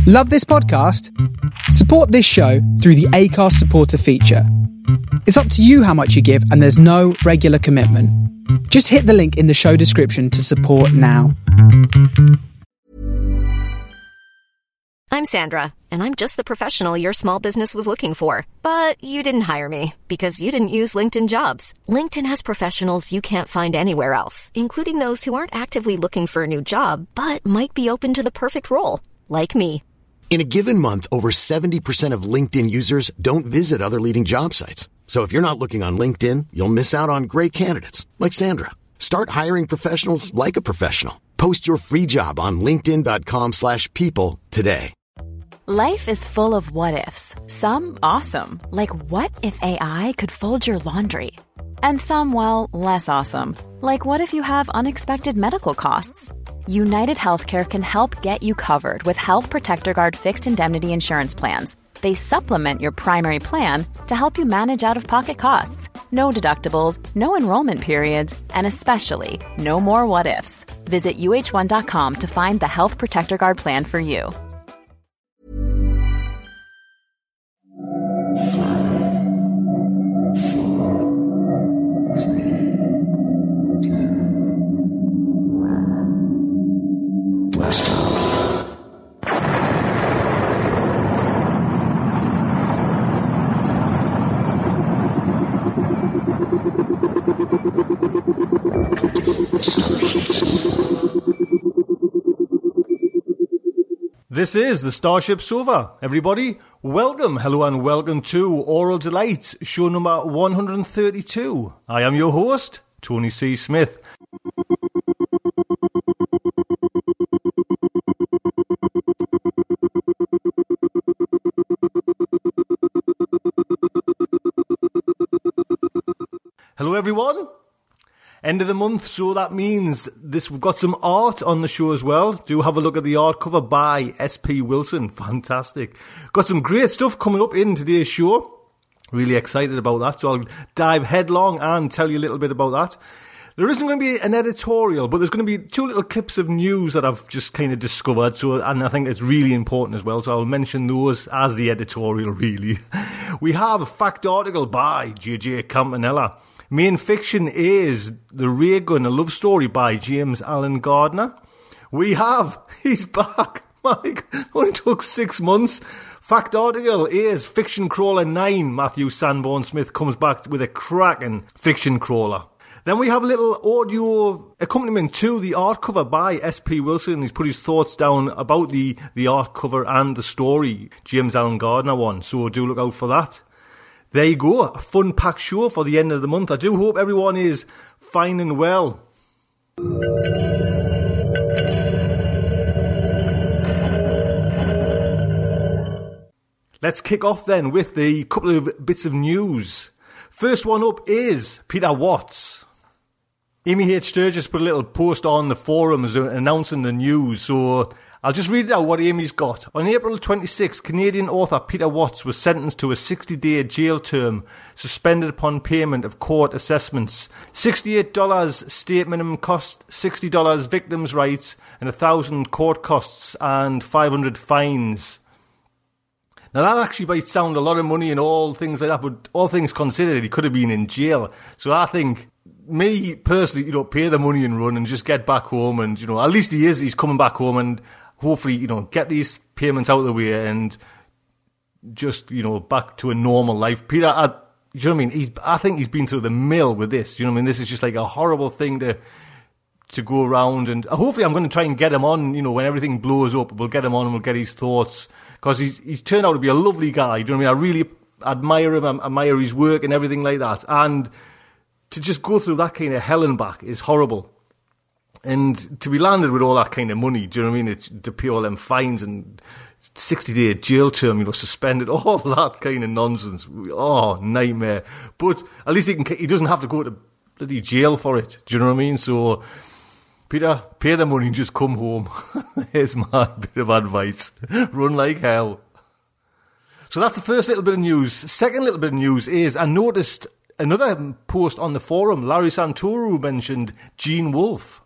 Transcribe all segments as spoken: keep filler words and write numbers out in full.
Love this podcast? Support this show through the Acast supporter feature. It's up to you how much you give, and there's no regular commitment. Just hit the link in the show description to support now. I'm Sandra, and I'm just the professional your small business was looking for. But you didn't hire me because you didn't use LinkedIn Jobs. LinkedIn has professionals you can't find anywhere else, including those who aren't actively looking for a new job, but might be open to the perfect role, like me. In a given month, over seventy percent of LinkedIn users don't visit other leading job sites. So if you're not looking on LinkedIn, you'll miss out on great candidates like Sandra. Start hiring professionals like a professional. Post your free job on linkedin.com slash people today. Life is full of what-ifs. Some awesome, like what if A I could fold your laundry? And some, well, less awesome, like what if you have unexpected medical costs? United Healthcare can help get you covered with Health Protector Guard fixed indemnity insurance plans. They supplement your primary plan to help you manage out-of-pocket costs. No deductibles, no enrollment periods, and especially no more what-ifs. Visit U H one dot com to find the Health Protector Guard plan for you. This is the Starship Sofa. Everybody, welcome, hello and welcome to Oral Delight, show number one hundred thirty-two. I am your host, Tony C. Smith. Hello everyone. End of the month, so that means this. We've got some art on the show as well. Do have a look at the art cover by S P Wilson. Fantastic. Got some great stuff coming up in today's show. Really excited about that, so I'll dive headlong and tell you a little bit about that. There isn't going to be an editorial, but there's going to be two little clips of news that I've just kind of discovered, so and I think it's really important as well, so I'll mention those as the editorial, really. We have a fact article by J J Campanella. Main fiction is The Ray Gun, a love story by James Alan Gardner. We have, he's back, Mike, only took six months. Fact article is Fiction Crawler nine. Matthew Sanborn Smith comes back with a cracking fiction crawler. Then we have a little audio accompaniment to the art cover by S P Wilson. He's put his thoughts down about the, the art cover and the story, James Alan Gardner one, so do look out for that. There you go, a fun-packed show for the end of the month. I do hope everyone is fine and well. Let's kick off then with the couple of bits of news. First one up is Peter Watts. Amy H. Sturgis put a little post on the forums announcing the news, so I'll just read out what Amy's got. On April twenty-sixth, Canadian author Peter Watts was sentenced to a sixty-day jail term, suspended upon payment of court assessments. sixty-eight dollars state minimum cost, sixty dollars victims' rights, and one thousand dollars court costs, and five hundred dollars fines. Now that actually might sound a lot of money and all things like that, but all things considered, he could have been in jail. So I think, me personally, you know, pay the money and run and just get back home, and, you know, at least he is, he's coming back home, and hopefully, you know, get these payments out of the way and just, you know, back to a normal life. Peter, I, you know what I mean? He's, I think he's been through the mill with this. You know what I mean? This is just like a horrible thing to to go around. And hopefully I'm going to try and get him on, you know, when everything blows up. We'll get him on and we'll get his thoughts. Because he's, he's turned out to be a lovely guy. Do you know what I mean? I really admire him, I admire his work and everything like that. And to just go through that kind of hell and back is horrible. And to be landed with all that kind of money, do you know what I mean? It's, to pay all them fines and sixty-day jail term, you know, suspended, all that kind of nonsense. Oh, nightmare. But at least he can, he doesn't have to go to bloody jail for it. Do you know what I mean? So, Peter, pay the money and just come home. Here's my bit of advice. Run like hell. So that's the first little bit of news. Second little bit of news is I noticed another post on the forum. Larry Santoro mentioned Gene Wolfe.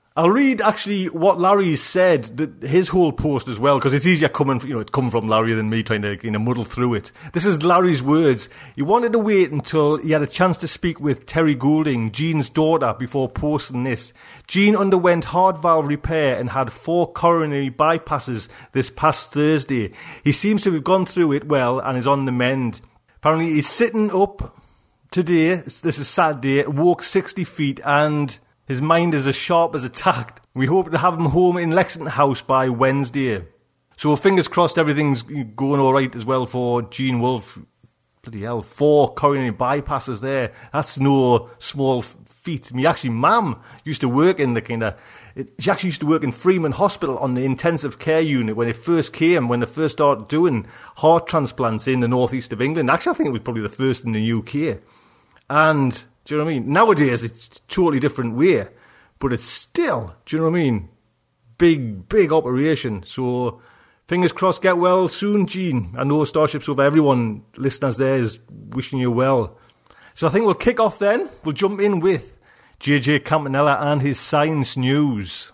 I'll read actually what Larry said, that his whole post as well, because it's easier coming, you know, it come from Larry than me trying to, you know, muddle through it. This is Larry's words. He wanted to wait until he had a chance to speak with Terry Goulding, Jean's daughter, before posting this. Jean underwent heart valve repair and had four coronary bypasses this past Thursday. He seems to have gone through it well and is on the mend. Apparently he's sitting up today, this is Saturday, walked sixty feet and his mind is as sharp as a tack. We hope to have him home in Lexington House by Wednesday. So fingers crossed everything's going all right as well for Gene Wolfe. Bloody hell, four coronary bypasses there. That's no small feat. Me actually, Mum used to work in the kind of... She actually used to work in Freeman Hospital on the intensive care unit when it first came, when they first started doing heart transplants in the northeast of England. Actually, I think it was probably the first in the U K. And... Do you know what I mean? Nowadays, it's a totally different way. But it's still, do you know what I mean? Big, big operation. So, fingers crossed, get well soon, Gene. I know Starship Sofa, everyone, listeners there, is wishing you well. So I think we'll kick off then. We'll jump in with J J Campanella and his science news.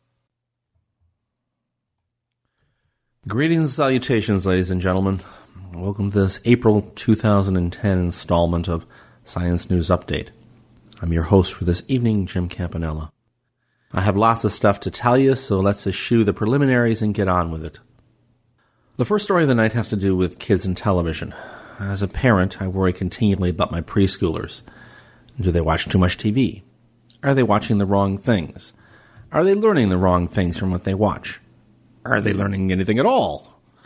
Greetings and salutations, ladies and gentlemen. Welcome to this April two thousand ten installment of Science News Update. I'm your host for this evening, Jim Campanella. I have lots of stuff to tell you, so let's eschew the preliminaries and get on with it. The first story of the night has to do with kids and television. As a parent, I worry continually about my preschoolers. Do they watch too much T V? Are they watching the wrong things? Are they learning the wrong things from what they watch? Are they learning anything at all?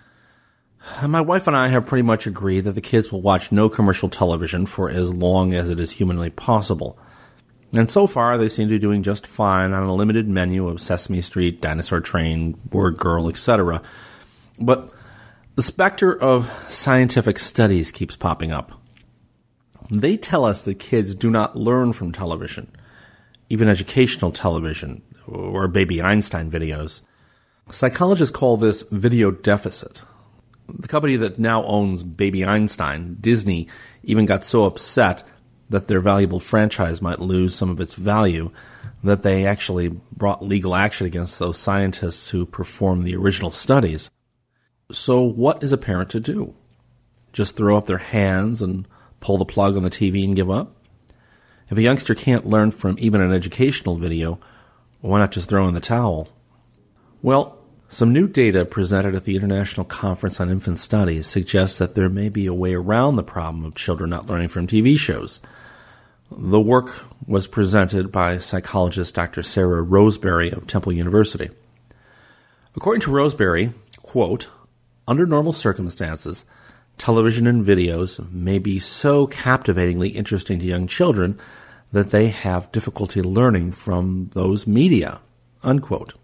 My wife and I have pretty much agreed that the kids will watch no commercial television for as long as it is humanly possible. And so far, they seem to be doing just fine on a limited menu of Sesame Street, Dinosaur Train, Word Girl, et cetera. But the specter of scientific studies keeps popping up. They tell us that kids do not learn from television, even educational television, or Baby Einstein videos. Psychologists call this video deficit. The company that now owns Baby Einstein, Disney, even got so upset that their valuable franchise might lose some of its value that they actually brought legal action against those scientists who performed the original studies. So what is a parent to do? Just throw up their hands and pull the plug on the T V and give up? If a youngster can't learn from even an educational video, why not just throw in the towel? Well, some new data presented at the International Conference on Infant Studies suggests that there may be a way around the problem of children not learning from T V shows. The work was presented by psychologist Doctor Sarah Roseberry of Temple University. According to Roseberry, quote, under normal circumstances, television and videos may be so captivatingly interesting to young children that they have difficulty learning from those media, unquote.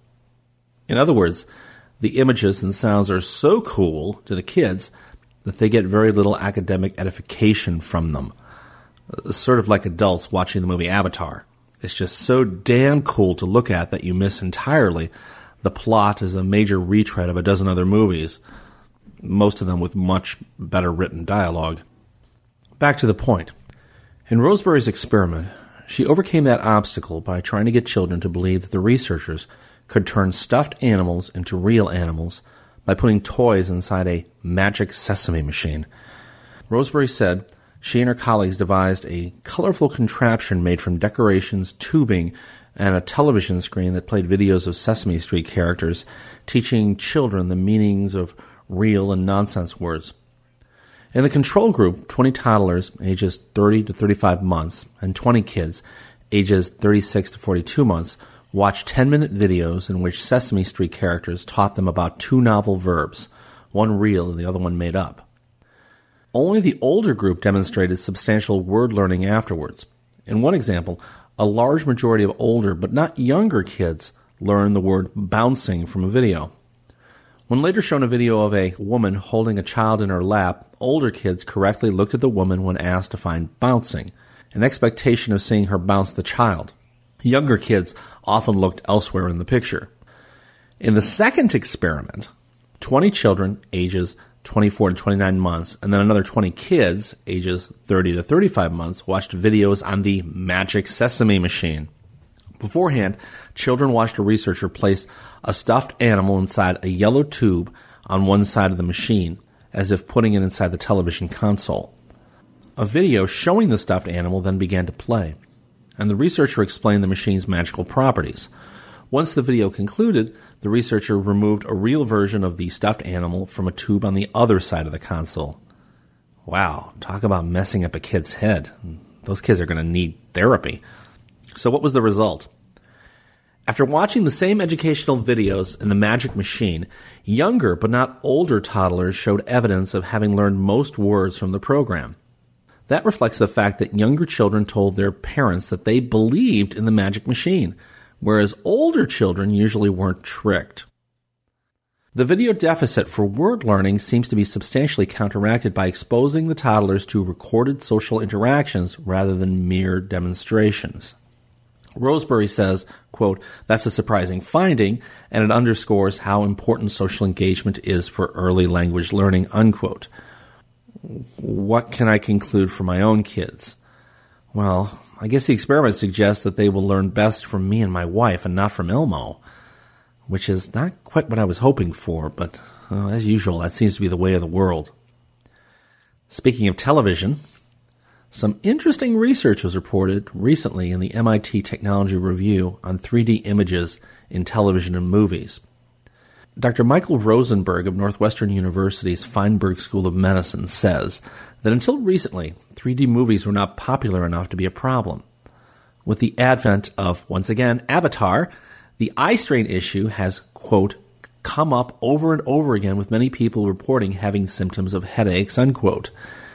In other words, the images and sounds are so cool to the kids that they get very little academic edification from them. Sort of like adults watching the movie Avatar. It's just so damn cool to look at that you miss entirely the plot is a major retread of a dozen other movies, most of them with much better written dialogue. Back to the point. In Roseberry's experiment, she overcame that obstacle by trying to get children to believe that the researchers could turn stuffed animals into real animals by putting toys inside a magic sesame machine. Roseberry said she and her colleagues devised a colorful contraption made from decorations, tubing, and a television screen that played videos of Sesame Street characters teaching children the meanings of real and nonsense words. In the control group, twenty toddlers ages thirty to thirty-five months and twenty kids ages thirty-six to forty-two months watched ten-minute videos in which Sesame Street characters taught them about two novel verbs, one real and the other one made up. Only the older group demonstrated substantial word learning afterwards. In one example, a large majority of older but not younger kids learned the word bouncing from a video. When later shown a video of a woman holding a child in her lap, older kids correctly looked at the woman when asked to find bouncing, an expectation of seeing her bounce the child. Younger kids often looked elsewhere in the picture. In the second experiment, twenty children ages twenty-four to twenty-nine months, and then another twenty kids ages thirty to thirty-five months watched videos on the Magic Sesame Machine. Beforehand, children watched a researcher place a stuffed animal inside a yellow tube on one side of the machine, as if putting it inside the television console. A video showing the stuffed animal then began to play, and the researcher explained the machine's magical properties. Once the video concluded, the researcher removed a real version of the stuffed animal from a tube on the other side of the console. Wow, talk about messing up a kid's head. Those kids are going to need therapy. So what was the result? After watching the same educational videos in the Magic Machine, younger but not older toddlers showed evidence of having learned most words from the program. That reflects the fact that younger children told their parents that they believed in the Magic Machine, whereas older children usually weren't tricked. The video deficit for word learning seems to be substantially counteracted by exposing the toddlers to recorded social interactions rather than mere demonstrations. Roseberry says, quote, "That's a surprising finding, and it underscores how important social engagement is for early language learning," unquote. What can I conclude for my own kids? Well, I guess the experiment suggests that they will learn best from me and my wife and not from Elmo, which is not quite what I was hoping for, but uh, as usual, that seems to be the way of the world. Speaking of television, some interesting research was reported recently in the M I T Technology Review on three D images in television and movies. Doctor Michael Rosenberg of Northwestern University's Feinberg School of Medicine says that until recently, three D movies were not popular enough to be a problem. With the advent of, once again, Avatar, the eye strain issue has, quote, come up over and over again with many people reporting having symptoms of headaches, unquote.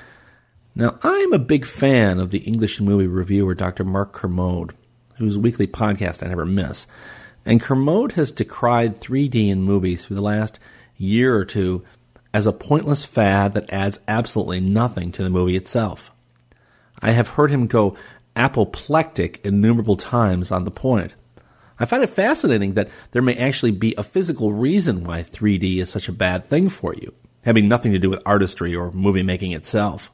Now, I'm a big fan of the English movie reviewer Doctor Mark Kermode, whose weekly podcast I never miss. And Kermode has decried three D in movies for the last year or two as a pointless fad that adds absolutely nothing to the movie itself. I have heard him go apoplectic innumerable times on the point. I find it fascinating that there may actually be a physical reason why three D is such a bad thing for you, having nothing to do with artistry or movie making itself.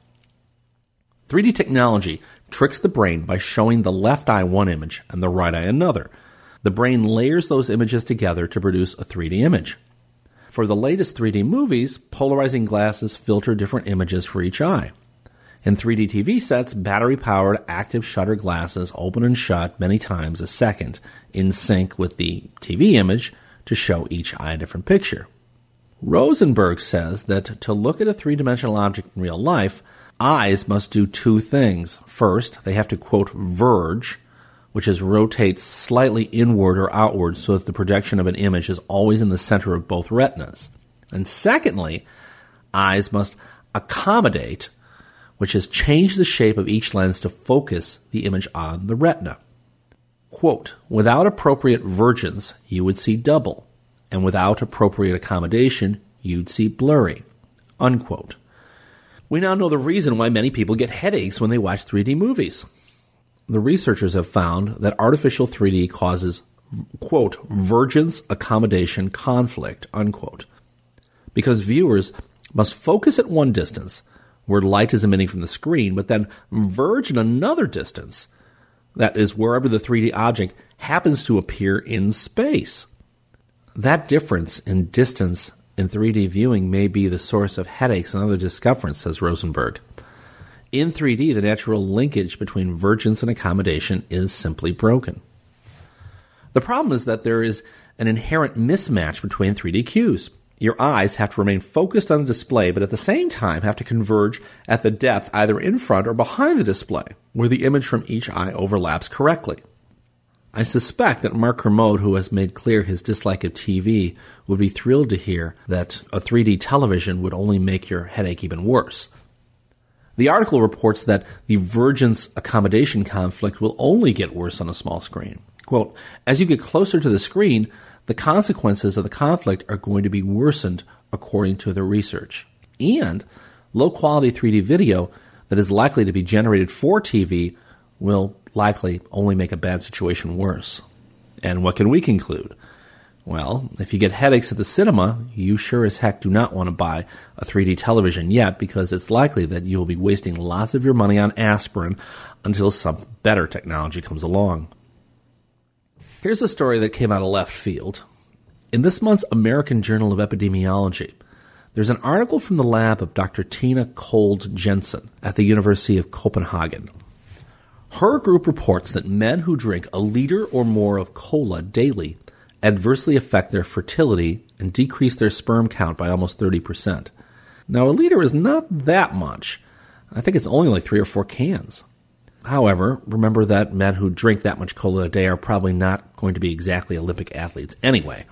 three D technology tricks the brain by showing the left eye one image and the right eye another. The brain layers those images together to produce a three D image. For the latest three D movies, polarizing glasses filter different images for each eye. In three D T V sets, battery-powered active shutter glasses open and shut many times a second in sync with the T V image to show each eye a different picture. Rosenberg says that to look at a three-dimensional object in real life, eyes must do two things. First, they have to, quote, verge, which is rotate slightly inward or outward so that the projection of an image is always in the center of both retinas. And secondly, eyes must accommodate, which is change the shape of each lens to focus the image on the retina. Quote, without appropriate vergence, you would see double, and without appropriate accommodation, you'd see blurry, unquote. We now know the reason why many people get headaches when they watch three D movies. The researchers have found that artificial three D causes, quote, vergence accommodation conflict, unquote, because viewers must focus at one distance where light is emitting from the screen, but then verge in another distance, that is wherever the three D object happens to appear in space. That difference in distance in three D viewing may be the source of headaches and other discomforts, says Rosenberg. In three D, the natural linkage between vergence and accommodation is simply broken. The problem is that there is an inherent mismatch between three D cues. Your eyes have to remain focused on a display, but at the same time have to converge at the depth either in front or behind the display, where the image from each eye overlaps correctly. I suspect that Mark Kermode, who has made clear his dislike of T V, would be thrilled to hear that a three D television would only make your headache even worse. The article reports that the vergence accommodation conflict will only get worse on a small screen. Quote, as you get closer to the screen, the consequences of the conflict are going to be worsened according to the research. And low-quality three D video that is likely to be generated for T V will likely only make a bad situation worse. And what can we conclude? Well, if you get headaches at the cinema, you sure as heck do not want to buy a three D television yet, because it's likely that you'll be wasting lots of your money on aspirin until some better technology comes along. Here's a story that came out of left field. In this month's American Journal of Epidemiology, there's an article from the lab of Doctor Tina Kold Jensen at the University of Copenhagen. Her group reports that men who drink a liter or more of cola daily adversely affect their fertility and decrease their sperm count by almost thirty percent. Now, a liter is not that much. I think it's only like three or four cans. However, remember that men who drink that much cola a day are probably not going to be exactly Olympic athletes anyway.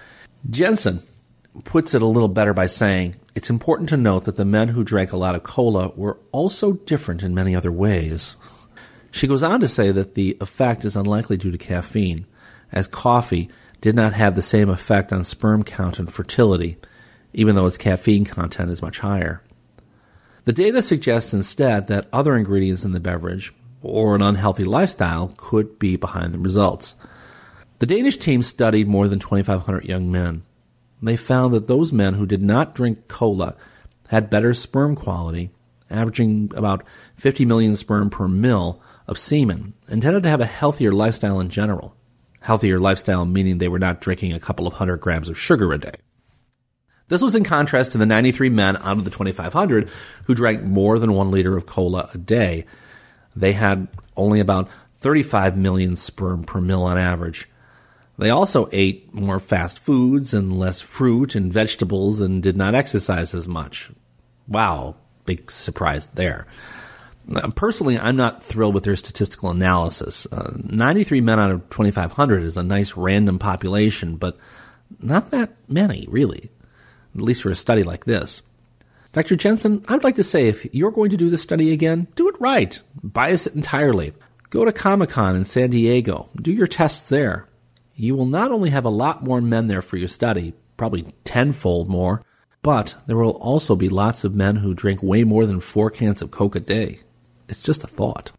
Jensen puts it a little better by saying, it's important to note that the men who drank a lot of cola were also different in many other ways. She goes on to say that the effect is unlikely due to caffeine, as coffee did not have the same effect on sperm count and fertility, even though its caffeine content is much higher. The data suggests instead that other ingredients in the beverage, or an unhealthy lifestyle, could be behind the results. The Danish team studied more than twenty-five hundred young men. They found that those men who did not drink cola had better sperm quality, averaging about fifty million sperm per mil of semen, and tended to have a healthier lifestyle in general. Healthier lifestyle meaning they were not drinking a couple of hundred grams of sugar a day. This was in contrast to the ninety-three men out of the twenty-five hundred who drank more than one liter of cola a day. They had only about thirty-five million sperm per mil on average. They also ate more fast foods and less fruit and vegetables and did not exercise as much. Wow, big surprise there. Personally, I'm not thrilled with their statistical analysis. Uh, ninety-three men out of twenty-five hundred is a nice random population, but not that many, really, at least for a study like this. Doctor Jensen, I'd like to say if you're going to do this study again, do it right. Bias it entirely. Go to Comic-Con in San Diego. Do your tests there. You will not only have a lot more men there for your study, probably tenfold more, but there will also be lots of men who drink way more than four cans of Coke a day. It's just a thought.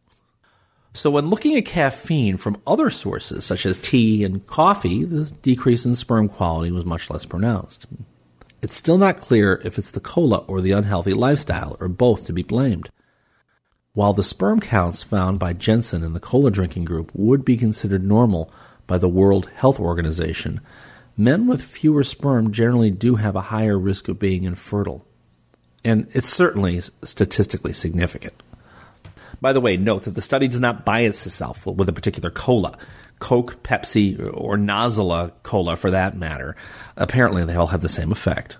So when looking at caffeine from other sources, such as tea and coffee, the decrease in sperm quality was much less pronounced. It's still not clear if it's the cola or the unhealthy lifestyle, or both to be blamed. While the sperm counts found by Jensen in the cola drinking group would be considered normal by the World Health Organization, men with fewer sperm generally do have a higher risk of being infertile. And it's certainly statistically significant. By the way, note that the study does not bias itself with a particular cola. Coke, Pepsi, or Nozilla cola for that matter. Apparently they all have the same effect.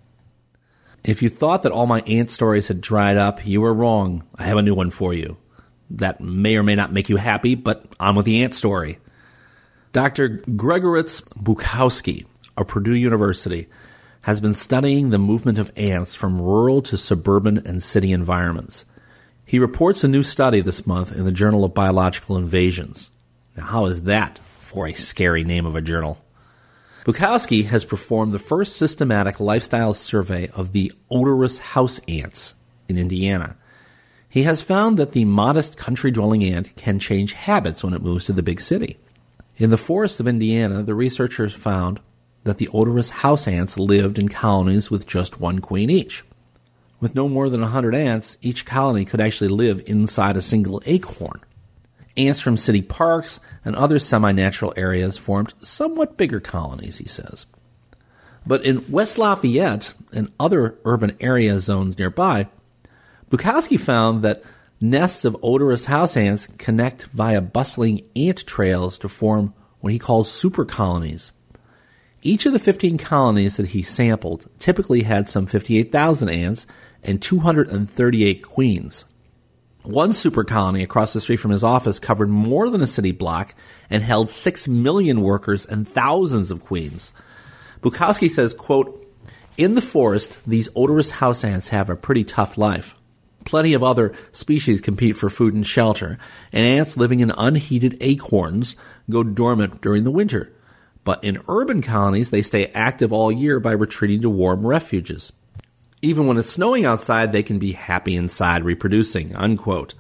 If you thought that all my ant stories had dried up, you were wrong. I have a new one for you. That may or may not make you happy, but on with the ant story. Doctor Gregoritz Bukowski of Purdue University has been studying the movement of ants from rural to suburban and city environments. He reports a new study this month in the Journal of Biological Invasions. Now, how is that for a scary name of a journal? Bukowski has performed the first systematic lifestyle survey of the odorous house ants in Indiana. He has found that the modest country-dwelling ant can change habits when it moves to the big city. In the forests of Indiana, the researchers found that the odorous house ants lived in colonies with just one queen each. With no more than one hundred ants, each colony could actually live inside a single acorn. Ants from city parks and other semi-natural areas formed somewhat bigger colonies, he says. But in West Lafayette and other urban area zones nearby, Bukowski found that nests of odorous house ants connect via bustling ant trails to form what he calls super colonies. Each of the fifteen colonies that he sampled typically had some fifty-eight thousand ants and two hundred thirty-eight queens. One super colony across the street from his office covered more than a city block and held six million workers and thousands of queens. Bukowski says, quote, "In the forest, these odorous house ants have a pretty tough life. Plenty of other species compete for food and shelter, and ants living in unheated acorns go dormant during the winter. But in urban colonies, they stay active all year by retreating to warm refuges. Even when it's snowing outside, they can be happy inside reproducing," unquote.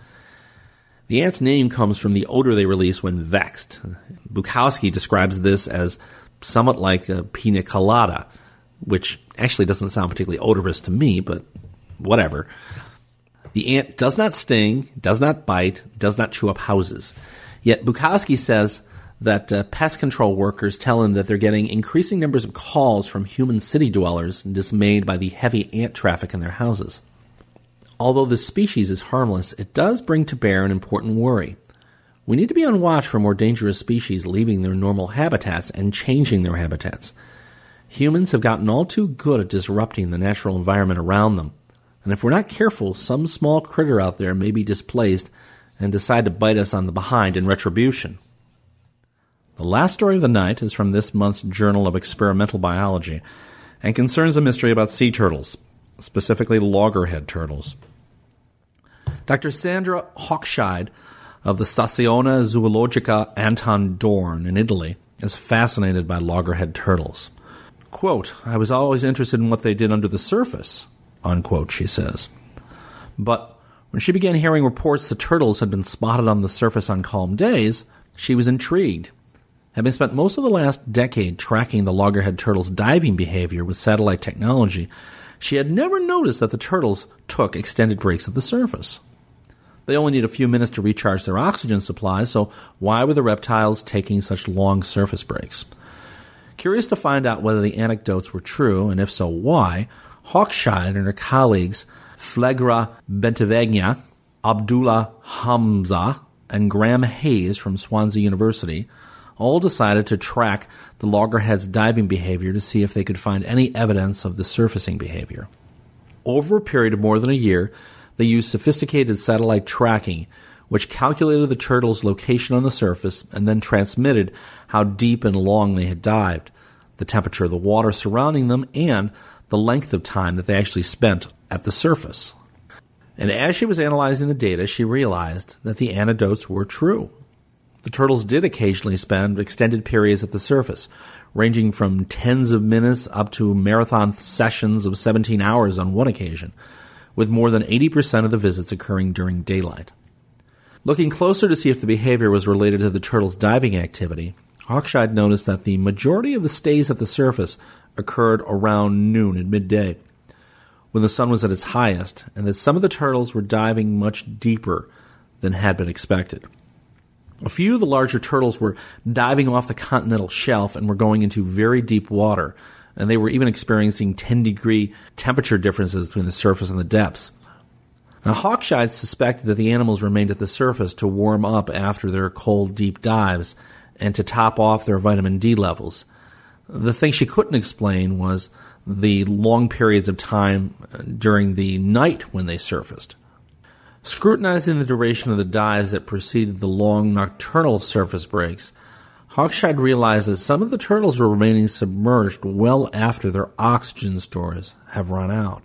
The ant's name comes from the odor they release when vexed. Bukowski describes this as somewhat like a pina colada, which actually doesn't sound particularly odorous to me, but whatever. The ant does not sting, does not bite, does not chew up houses. Yet Bukowski says that uh, pest control workers tell him that they're getting increasing numbers of calls from human city dwellers dismayed by the heavy ant traffic in their houses. Although this species is harmless, it does bring to bear an important worry. We need to be on watch for more dangerous species leaving their normal habitats and changing their habitats. Humans have gotten all too good at disrupting the natural environment around them, and if we're not careful, some small critter out there may be displaced and decide to bite us on the behind in retribution. The last story of the night is from this month's Journal of Experimental Biology and concerns a mystery about sea turtles, specifically loggerhead turtles. Doctor Sandra Hochscheid of the Stazione Zoologica Anton Dorn in Italy is fascinated by loggerhead turtles. Quote, "I was always interested in what they did under the surface," unquote, she says. But when she began hearing reports that turtles had been spotted on the surface on calm days, she was intrigued. Having spent most of the last decade tracking the loggerhead turtle's diving behavior with satellite technology, she had never noticed that the turtles took extended breaks at the surface. They only need a few minutes to recharge their oxygen supply, so why were the reptiles taking such long surface breaks? Curious to find out whether the anecdotes were true, and if so, why, Hochscheid and her colleagues Flegra Bentevegna, Abdullah Hamza, and Graham Hayes from Swansea University all decided to track the loggerhead's diving behavior to see if they could find any evidence of the surfacing behavior. Over a period of more than a year, they used sophisticated satellite tracking, which calculated the turtle's location on the surface and then transmitted how deep and long they had dived, the temperature of the water surrounding them, and the length of time that they actually spent at the surface. And as she was analyzing the data, she realized that the anecdotes were true. The turtles did occasionally spend extended periods at the surface, ranging from tens of minutes up to marathon sessions of seventeen hours on one occasion, with more than eighty percent of the visits occurring during daylight. Looking closer to see if the behavior was related to the turtles' diving activity, Hochscheid noticed that the majority of the stays at the surface occurred around noon at midday, when the sun was at its highest, and that some of the turtles were diving much deeper than had been expected. A few of the larger turtles were diving off the continental shelf and were going into very deep water, and they were even experiencing ten-degree temperature differences between the surface and the depths. Now, Hochscheid suspected that the animals remained at the surface to warm up after their cold, deep dives and to top off their vitamin D levels. The thing she couldn't explain was the long periods of time during the night when they surfaced. Scrutinizing the duration of the dives that preceded the long nocturnal surface breaks, Hochscheid realized that some of the turtles were remaining submerged well after their oxygen stores have run out.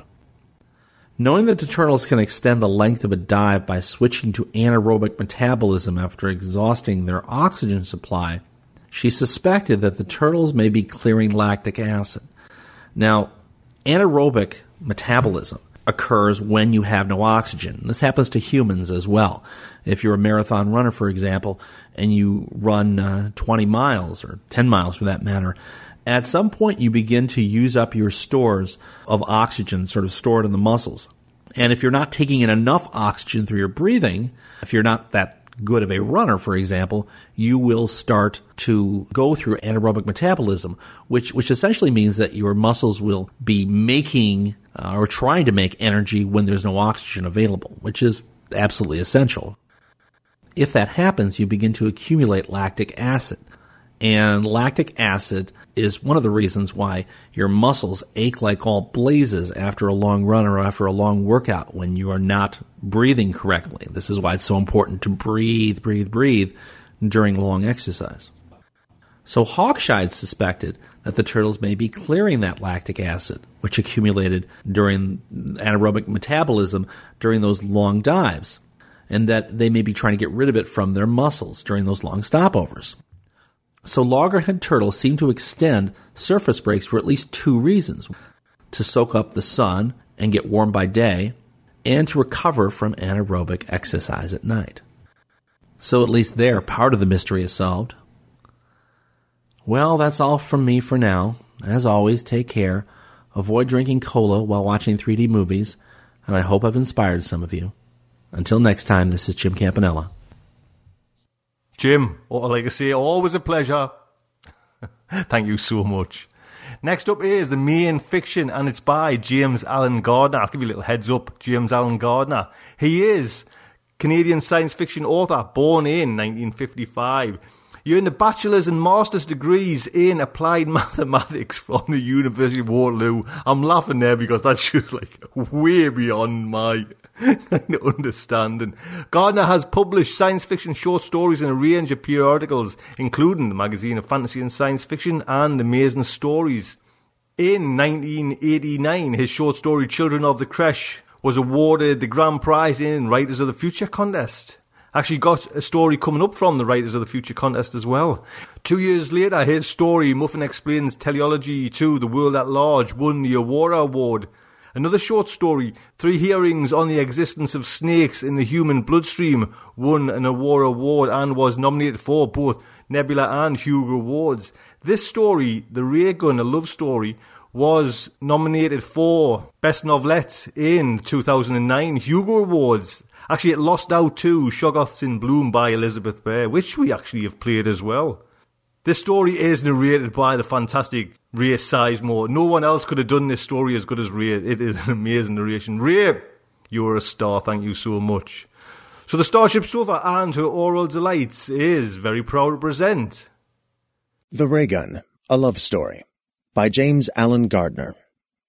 Knowing that the turtles can extend the length of a dive by switching to anaerobic metabolism after exhausting their oxygen supply, she suspected that the turtles may be clearing lactic acid. Now, anaerobic metabolism occurs when you have no oxygen. This happens to humans as well. If you're a marathon runner, for example, and you run uh, twenty miles, or ten miles for that matter, at some point you begin to use up your stores of oxygen sort of stored in the muscles. And if you're not taking in enough oxygen through your breathing, if you're not that good of a runner, for example, you will start to go through anaerobic metabolism, which which essentially means that your muscles will be making uh, or trying to make energy when there's no oxygen available, which is absolutely essential. If that happens, you begin to accumulate lactic acid. And lactic acid is one of the reasons why your muscles ache like all blazes after a long run or after a long workout when you are not breathing correctly. This is why it's so important to breathe, breathe, breathe during long exercise. So Hochscheid suspected that the turtles may be clearing that lactic acid, which accumulated during anaerobic metabolism during those long dives, and that they may be trying to get rid of it from their muscles during those long stopovers. So loggerhead turtles seem to extend surface breaks for at least two reasons: to soak up the sun and get warm by day, and to recover from anaerobic exercise at night. So at least there, part of the mystery is solved. Well, that's all from me for now. As always, take care. Avoid drinking cola while watching three D movies, and I hope I've inspired some of you. Until next time, this is Jim Campanella. Jim, like I say, always a pleasure. Thank you so much. Next up is the main fiction, and it's by James Alan Gardner. I'll give you a little heads up. James Alan Gardner. He is Canadian science fiction author, born in nineteen fifty-five. He earned a bachelor's and master's degrees in applied mathematics from the University of Waterloo. I'm laughing there because that's just like way beyond my kind of understanding. Gardner has published science fiction short stories in a range of periodicals, including the Magazine of Fantasy and Science Fiction and Amazing Stories. In nineteen eighty-nine, his short story Children of the Creche was awarded the grand prize in Writers of the Future contest. Actually got a story coming up from the Writers of the Future contest as well. Two years later, his story, Muffin Explains Teleology to the World at Large, won the Aurora Award. Another short story, Three Hearings on the Existence of Snakes in the Human Bloodstream, won an Aurora Award and was nominated for both Nebula and Hugo Awards. This story, The Ray Gun, a love story, was nominated for Best Novelette in two thousand nine Hugo Awards. Actually, it lost out to Shoggoths in Bloom by Elizabeth Bear, which we actually have played as well. This story is narrated by the fantastic Ray Sizemore. No one else could have done this story as good as Ray. It is an amazing narration. Ray, you are a star. Thank you so much. So the Starship Sofa and her oral delights is very proud to present The Ray Gun, a Love Story by James Alan Gardner.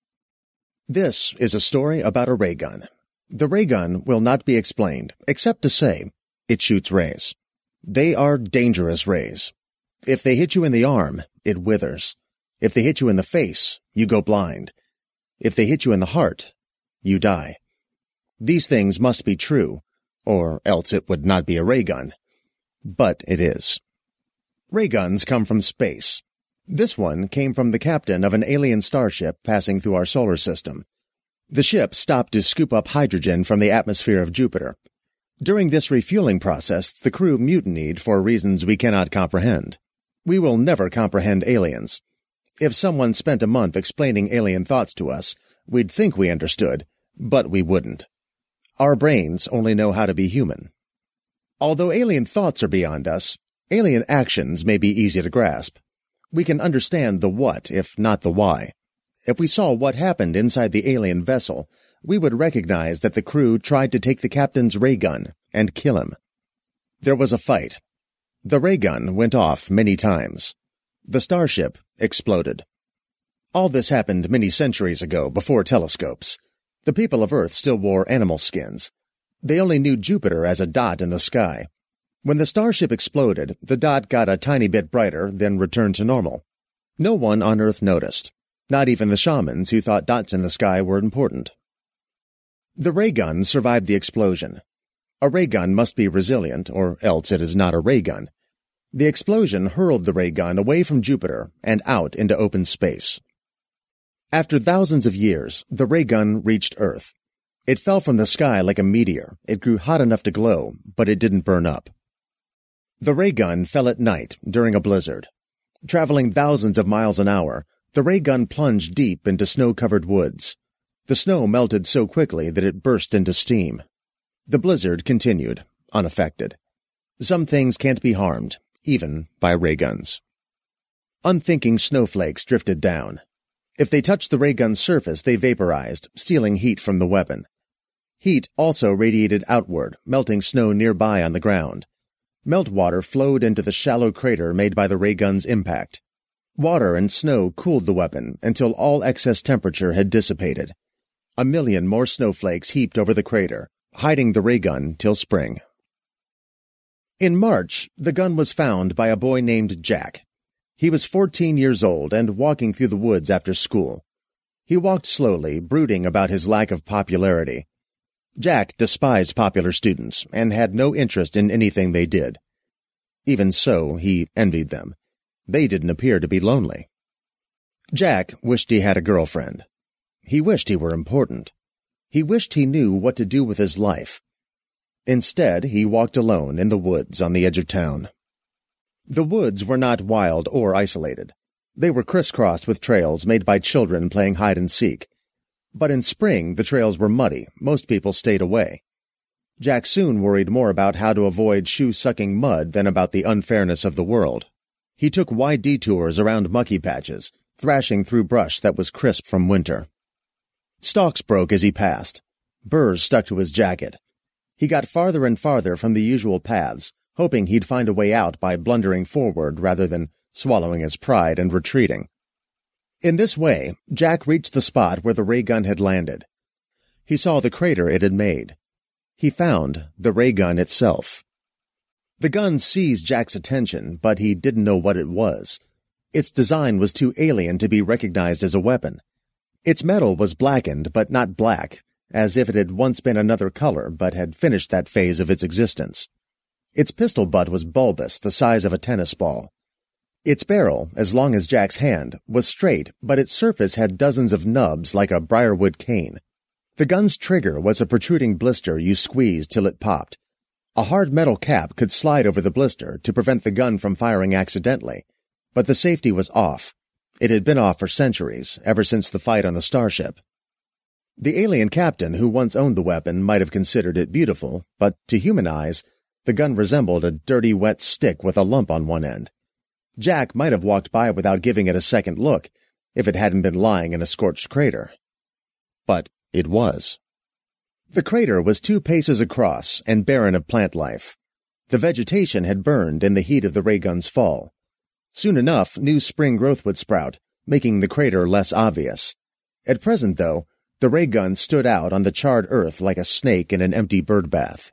This is a story about a ray gun. The ray gun will not be explained, except to say it shoots rays. They are dangerous rays. If they hit you in the arm, it withers. If they hit you in the face, you go blind. If they hit you in the heart, you die. These things must be true, or else it would not be a ray gun. But it is. Ray guns come from space. This one came from the captain of an alien starship passing through our solar system. The ship stopped to scoop up hydrogen from the atmosphere of Jupiter. During this refueling process, the crew mutinied for reasons we cannot comprehend. We will never comprehend aliens. If someone spent a month explaining alien thoughts to us, we'd think we understood, but we wouldn't. Our brains only know how to be human. Although alien thoughts are beyond us, alien actions may be easy to grasp. We can understand the what, if not the why. If we saw what happened inside the alien vessel, we would recognize that the crew tried to take the captain's ray gun and kill him. There was a fight. The ray gun went off many times. The starship exploded. All this happened many centuries ago, before telescopes. The people of Earth still wore animal skins. They only knew Jupiter as a dot in the sky. When the starship exploded, the dot got a tiny bit brighter, then returned to normal. No one on Earth noticed. Not even the shamans who thought dots in the sky were important. The ray gun survived the explosion. A ray gun must be resilient, or else it is not a ray gun. The explosion hurled the ray gun away from Jupiter and out into open space. After thousands of years, the ray gun reached Earth. It fell from the sky like a meteor. It grew hot enough to glow, but it didn't burn up. The ray gun fell at night during a blizzard. Traveling thousands of miles an hour, the ray gun plunged deep into snow-covered woods. The snow melted so quickly that it burst into steam. The blizzard continued, unaffected. Some things can't be harmed, even by ray guns. Unthinking snowflakes drifted down. If they touched the ray gun's surface, they vaporized, stealing heat from the weapon. Heat also radiated outward, melting snow nearby on the ground. Meltwater flowed into the shallow crater made by the ray gun's impact. Water and snow cooled the weapon until all excess temperature had dissipated. A million more snowflakes heaped over the crater, hiding the ray gun till spring. In March, the gun was found by a boy named Jack. He was fourteen years old and walking through the woods after school. He walked slowly, brooding about his lack of popularity. Jack despised popular students and had no interest in anything they did. Even so, he envied them. They didn't appear to be lonely. Jack wished he had a girlfriend. He wished he were important. He wished he knew what to do with his life. Instead, he walked alone in the woods on the edge of town. The woods were not wild or isolated. They were crisscrossed with trails made by children playing hide-and-seek. But in spring, the trails were muddy. Most people stayed away. Jack soon worried more about how to avoid shoe-sucking mud than about the unfairness of the world. He took wide detours around mucky patches, thrashing through brush that was crisp from winter. Stalks broke as he passed. Burrs stuck to his jacket. He got farther and farther from the usual paths, hoping he'd find a way out by blundering forward rather than swallowing his pride and retreating. In this way, Jack reached the spot where the ray gun had landed. He saw the crater it had made. He found the ray gun itself. The gun seized Jack's attention, but he didn't know what it was. Its design was too alien to be recognized as a weapon. Its metal was blackened, but not black, as if it had once been another color but had finished that phase of its existence. Its pistol butt was bulbous, the size of a tennis ball. Its barrel, as long as Jack's hand, was straight, but its surface had dozens of nubs like a briarwood cane. The gun's trigger was a protruding blister you squeezed till it popped. A hard metal cap could slide over the blister to prevent the gun from firing accidentally, but the safety was off. It had been off for centuries, ever since the fight on the starship. The alien captain who once owned the weapon might have considered it beautiful, but to human eyes, the gun resembled a dirty, wet stick with a lump on one end. Jack might have walked by without giving it a second look if it hadn't been lying in a scorched crater. But it was. The crater was two paces across and barren of plant life. The vegetation had burned in the heat of the ray gun's fall. Soon enough, new spring growth would sprout, making the crater less obvious. At present, though, the ray gun stood out on the charred earth like a snake in an empty bird bath.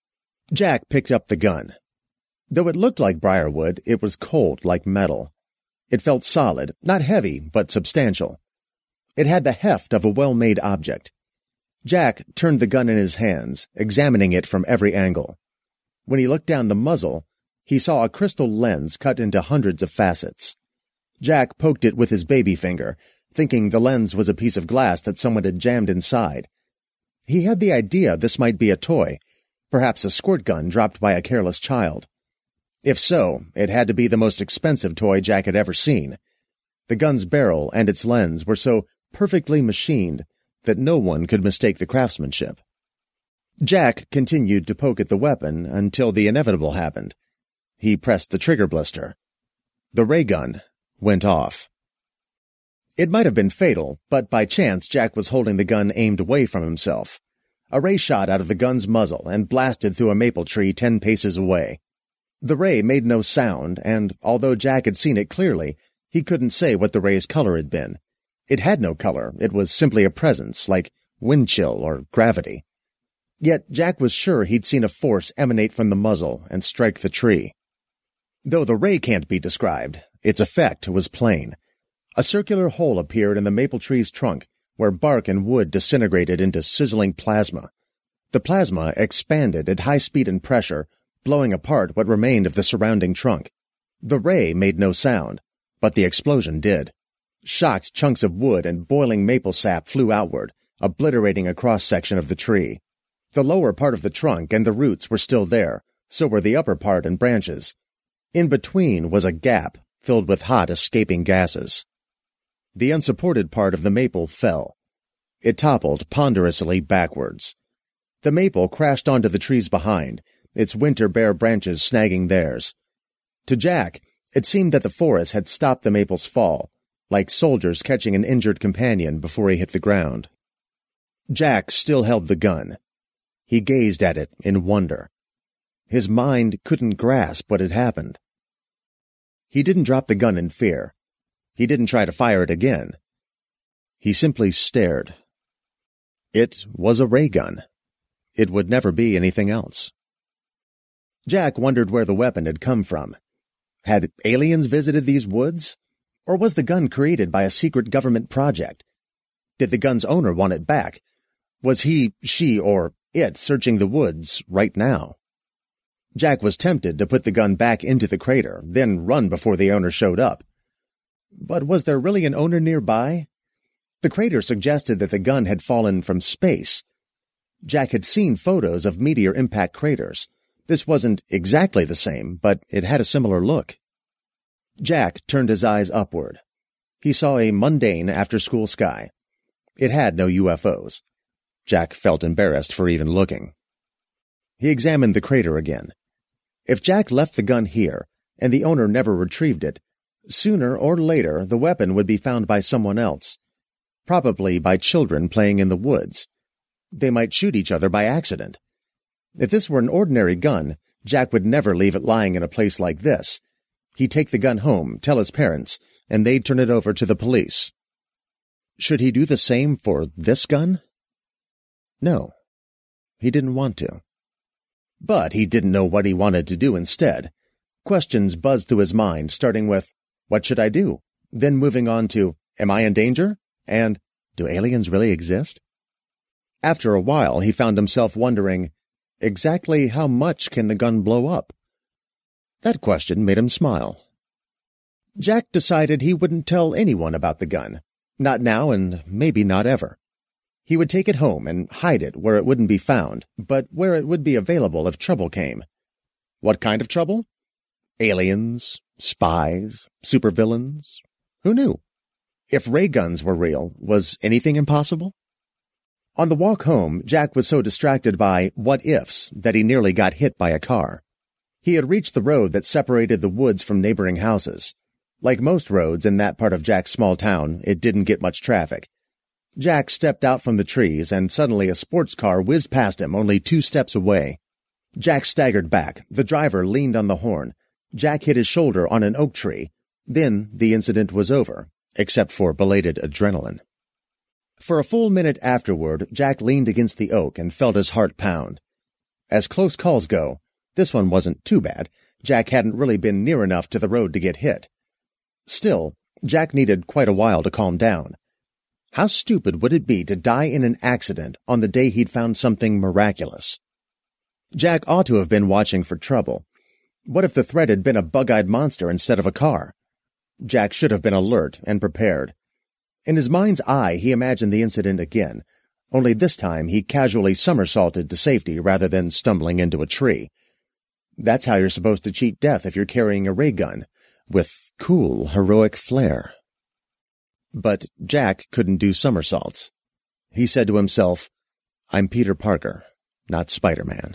Jack picked up the gun. Though it looked like briarwood, it was cold like metal. It felt solid, not heavy, but substantial. It had the heft of a well-made object. Jack turned the gun in his hands, examining it from every angle. When he looked down the muzzle, he saw a crystal lens cut into hundreds of facets. Jack poked it with his baby finger, thinking the lens was a piece of glass that someone had jammed inside. He had the idea this might be a toy, perhaps a squirt gun dropped by a careless child. If so, it had to be the most expensive toy Jack had ever seen. The gun's barrel and its lens were so perfectly machined that no one could mistake the craftsmanship. Jack continued to poke at the weapon until the inevitable happened. He pressed the trigger blister. The ray gun went off. It might have been fatal, but by chance Jack was holding the gun aimed away from himself. A ray shot out of the gun's muzzle and blasted through a maple tree ten paces away. The ray made no sound, and although Jack had seen it clearly, he couldn't say what the ray's color had been. It had no color, it was simply a presence, like wind chill or gravity. Yet Jack was sure he'd seen a force emanate from the muzzle and strike the tree. Though the ray can't be described, its effect was plain. A circular hole appeared in the maple tree's trunk, where bark and wood disintegrated into sizzling plasma. The plasma expanded at high speed and pressure, blowing apart what remained of the surrounding trunk. The ray made no sound, but the explosion did. Shocked chunks of wood and boiling maple sap flew outward, obliterating a cross-section of the tree. The lower part of the trunk and the roots were still there, so were the upper part and branches. In between was a gap filled with hot, escaping gases. The unsupported part of the maple fell. It toppled ponderously backwards. The maple crashed onto the trees behind, its winter bare branches snagging theirs. To Jack, it seemed that the forest had stopped the maple's fall, like soldiers catching an injured companion before he hit the ground. Jack still held the gun. He gazed at it in wonder. His mind couldn't grasp what had happened. He didn't drop the gun in fear. He didn't try to fire it again. He simply stared. It was a ray gun. It would never be anything else. Jack wondered where the weapon had come from. Had aliens visited these woods? Or was the gun created by a secret government project? Did the gun's owner want it back? Was he, she, or it searching the woods right now? Jack was tempted to put the gun back into the crater, then run before the owner showed up. But was there really an owner nearby? The crater suggested that the gun had fallen from space. Jack had seen photos of meteor impact craters. This wasn't exactly the same, but it had a similar look. Jack turned his eyes upward. He saw a mundane after-school sky. It had no U F Os. Jack felt embarrassed for even looking. He examined the crater again. If Jack left the gun here, and the owner never retrieved it, sooner or later the weapon would be found by someone else, probably by children playing in the woods. They might shoot each other by accident. If this were an ordinary gun, Jack would never leave it lying in a place like this. He'd take the gun home, tell his parents, and they'd turn it over to the police. Should he do the same for this gun? No. He didn't want to. But he didn't know what he wanted to do instead. Questions buzzed through his mind, starting with, what should I do? Then moving on to, am I in danger? And, do aliens really exist? After a while, he found himself wondering, exactly how much can the gun blow up? That question made him smile. Jack decided he wouldn't tell anyone about the gun. Not now and maybe not ever. He would take it home and hide it where it wouldn't be found, but where it would be available if trouble came. What kind of trouble? Aliens, spies, supervillains. Who knew? If ray guns were real, was anything impossible? On the walk home, Jack was so distracted by what-ifs that he nearly got hit by a car. He had reached the road that separated the woods from neighboring houses. Like most roads in that part of Jack's small town, it didn't get much traffic. Jack stepped out from the trees, and suddenly a sports car whizzed past him only two steps away. Jack staggered back. The driver leaned on the horn. Jack hit his shoulder on an oak tree. Then the incident was over, except for belated adrenaline. For a full minute afterward, Jack leaned against the oak and felt his heart pound. As close calls go, this one wasn't too bad. Jack hadn't really been near enough to the road to get hit. Still, Jack needed quite a while to calm down. How stupid would it be to die in an accident on the day he'd found something miraculous? Jack ought to have been watching for trouble. What if the threat had been a bug-eyed monster instead of a car? Jack should have been alert and prepared. In his mind's eye, he imagined the incident again, only this time he casually somersaulted to safety rather than stumbling into a tree. That's how you're supposed to cheat death if you're carrying a ray gun, with cool, heroic flair. But Jack couldn't do somersaults. He said to himself, I'm Peter Parker, not Spider-Man.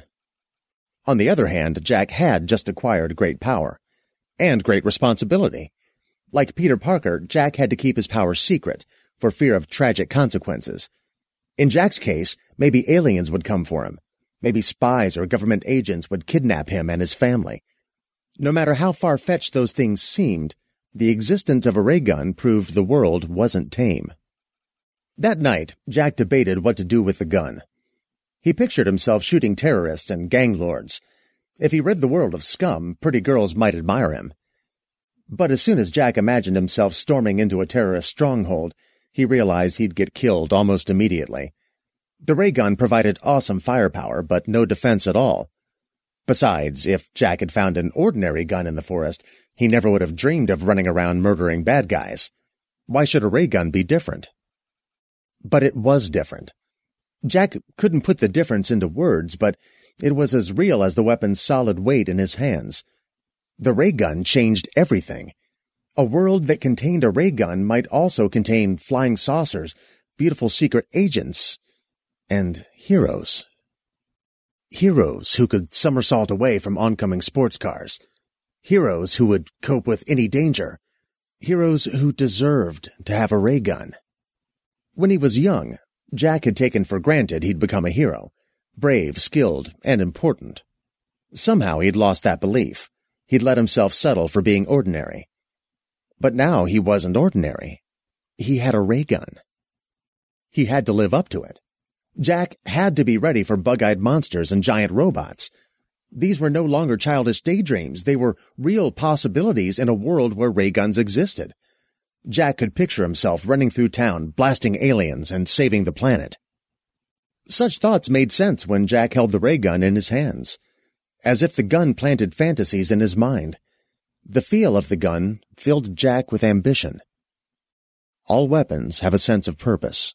On the other hand, Jack had just acquired great power, and great responsibility. Like Peter Parker, Jack had to keep his power secret, for fear of tragic consequences. In Jack's case, maybe aliens would come for him. Maybe spies or government agents would kidnap him and his family. No matter how far-fetched those things seemed, the existence of a ray gun proved the world wasn't tame. That night, Jack debated what to do with the gun. He pictured himself shooting terrorists and gang lords. If he rid the world of scum, pretty girls might admire him. But as soon as Jack imagined himself storming into a terrorist stronghold, he realized he'd get killed almost immediately. The ray gun provided awesome firepower, but no defense at all. Besides, if Jack had found an ordinary gun in the forest, he never would have dreamed of running around murdering bad guys. Why should a ray gun be different? But it was different. Jack couldn't put the difference into words, but it was as real as the weapon's solid weight in his hands. The ray gun changed everything. A world that contained a ray gun might also contain flying saucers, beautiful secret agents, and heroes. Heroes who could somersault away from oncoming sports cars. Heroes who would cope with any danger. Heroes who deserved to have a ray gun. When he was young, Jack had taken for granted he'd become a hero. Brave, skilled, and important. Somehow he'd lost that belief. He'd let himself settle for being ordinary. But now he wasn't ordinary. He had a ray gun. He had to live up to it. Jack had to be ready for bug-eyed monsters and giant robots. These were no longer childish daydreams. They were real possibilities in a world where ray guns existed. Jack could picture himself running through town, blasting aliens and saving the planet. Such thoughts made sense when Jack held the ray gun in his hands, as if the gun planted fantasies in his mind. The feel of the gun filled Jack with ambition. All weapons have a sense of purpose.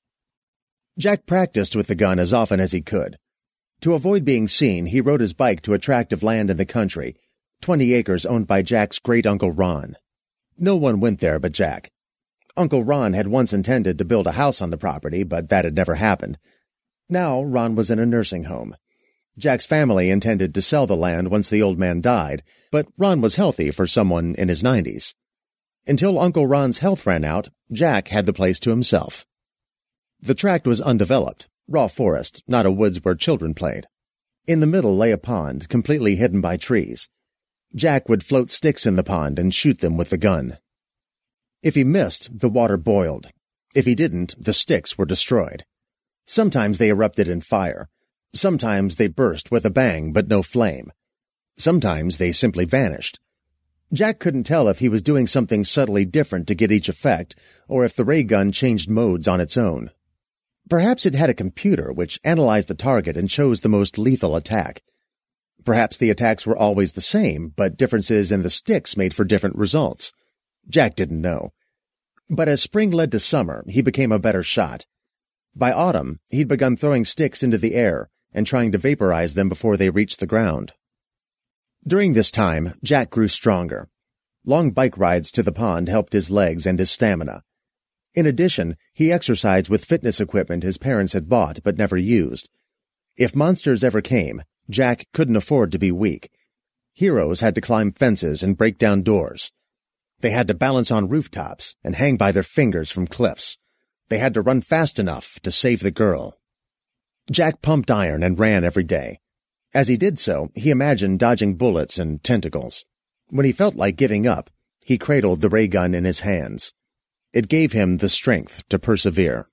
Jack practiced with the gun as often as he could. To avoid being seen, he rode his bike to a tract of land in the country, twenty acres owned by Jack's great-uncle Ron. No one went there but Jack. Uncle Ron had once intended to build a house on the property, but that had never happened. Now Ron was in a nursing home. Jack's family intended to sell the land once the old man died, but Ron was healthy for someone in his nineties. Until Uncle Ron's health ran out, Jack had the place to himself. The tract was undeveloped, raw forest, not a woods where children played. In the middle lay a pond, completely hidden by trees. Jack would float sticks in the pond and shoot them with the gun. If he missed, the water boiled. If he didn't, the sticks were destroyed. Sometimes they erupted in fire. Sometimes they burst with a bang but no flame. Sometimes they simply vanished. Jack couldn't tell if he was doing something subtly different to get each effect, or if the ray gun changed modes on its own. Perhaps it had a computer which analyzed the target and chose the most lethal attack. Perhaps the attacks were always the same, but differences in the sticks made for different results. Jack didn't know. But as spring led to summer, he became a better shot. By autumn, he'd begun throwing sticks into the air and trying to vaporize them before they reached the ground. During this time, Jack grew stronger. Long bike rides to the pond helped his legs and his stamina. In addition, he exercised with fitness equipment his parents had bought but never used. If monsters ever came, Jack couldn't afford to be weak. Heroes had to climb fences and break down doors. They had to balance on rooftops and hang by their fingers from cliffs. They had to run fast enough to save the girl. Jack pumped iron and ran every day. As he did so, he imagined dodging bullets and tentacles. When he felt like giving up, he cradled the ray gun in his hands. It gave him the strength to persevere.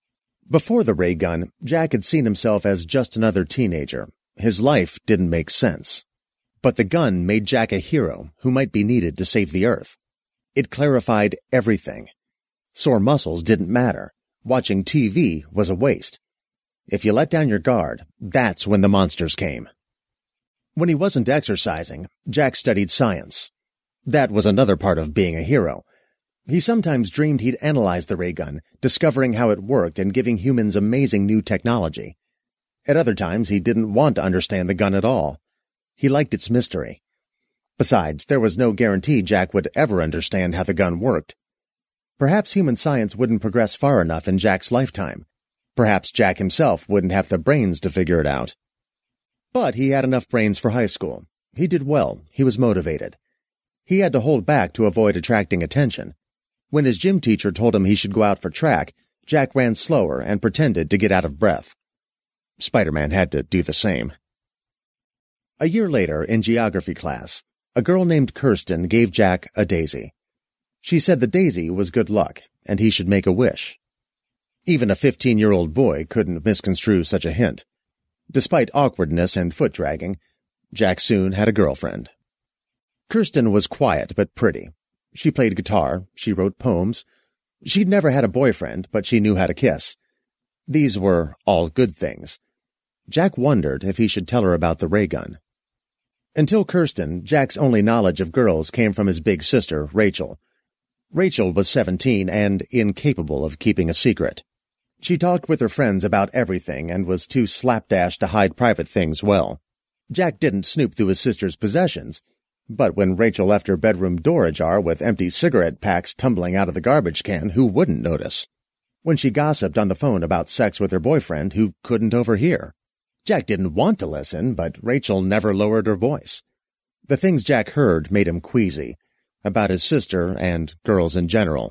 Before the ray gun, Jack had seen himself as just another teenager. His life didn't make sense. But the gun made Jack a hero who might be needed to save the Earth. It clarified everything. Sore muscles didn't matter. Watching T V was a waste. If you let down your guard, that's when the monsters came. When he wasn't exercising, Jack studied science. That was another part of being a hero. He sometimes dreamed he'd analyze the ray gun, discovering how it worked and giving humans amazing new technology. At other times, he didn't want to understand the gun at all. He liked its mystery. Besides, there was no guarantee Jack would ever understand how the gun worked. Perhaps human science wouldn't progress far enough in Jack's lifetime. Perhaps Jack himself wouldn't have the brains to figure it out. But he had enough brains for high school. He did well. He was motivated. He had to hold back to avoid attracting attention. When his gym teacher told him he should go out for track, Jack ran slower and pretended to get out of breath. Spider-Man had to do the same. A year later, in geography class, a girl named Kirsten gave Jack a daisy. She said the daisy was good luck, and he should make a wish. Even a fifteen-year-old boy couldn't misconstrue such a hint. Despite awkwardness and foot-dragging, Jack soon had a girlfriend. Kirsten was quiet but pretty. She played guitar, she wrote poems. She'd never had a boyfriend, but she knew how to kiss. These were all good things. Jack wondered if he should tell her about the ray gun. Until Kirsten, Jack's only knowledge of girls came from his big sister, Rachel. Rachel was seventeen and incapable of keeping a secret. She talked with her friends about everything and was too slapdash to hide private things well. Jack didn't snoop through his sister's possessions, but when Rachel left her bedroom door ajar with empty cigarette packs tumbling out of the garbage can, who wouldn't notice? When she gossiped on the phone about sex with her boyfriend, who couldn't overhear? Jack didn't want to listen, but Rachel never lowered her voice. The things Jack heard made him queasy, about his sister and girls in general.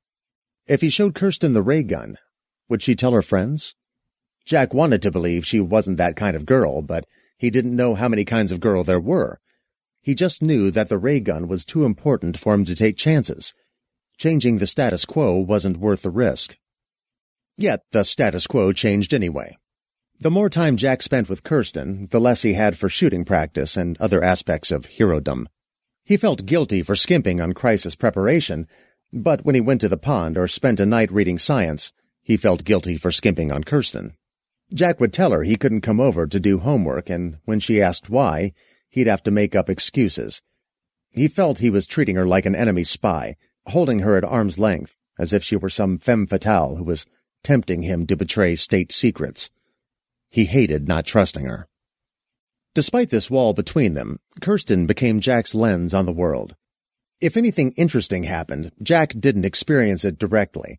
If he showed Kirsten the ray gun, would she tell her friends? Jack wanted to believe she wasn't that kind of girl, but he didn't know how many kinds of girl there were. He just knew that the ray gun was too important for him to take chances. Changing the status quo wasn't worth the risk. Yet the status quo changed anyway. The more time Jack spent with Kirsten, the less he had for shooting practice and other aspects of herodom. He felt guilty for skimping on crisis preparation, but when he went to the pond or spent a night reading science, he felt guilty for skimping on Kirsten. Jack would tell her he couldn't come over to do homework, and when she asked why, he'd have to make up excuses. He felt he was treating her like an enemy spy, holding her at arm's length, as if she were some femme fatale who was tempting him to betray state secrets. He hated not trusting her. Despite this wall between them, Kirsten became Jack's lens on the world. If anything interesting happened, Jack didn't experience it directly.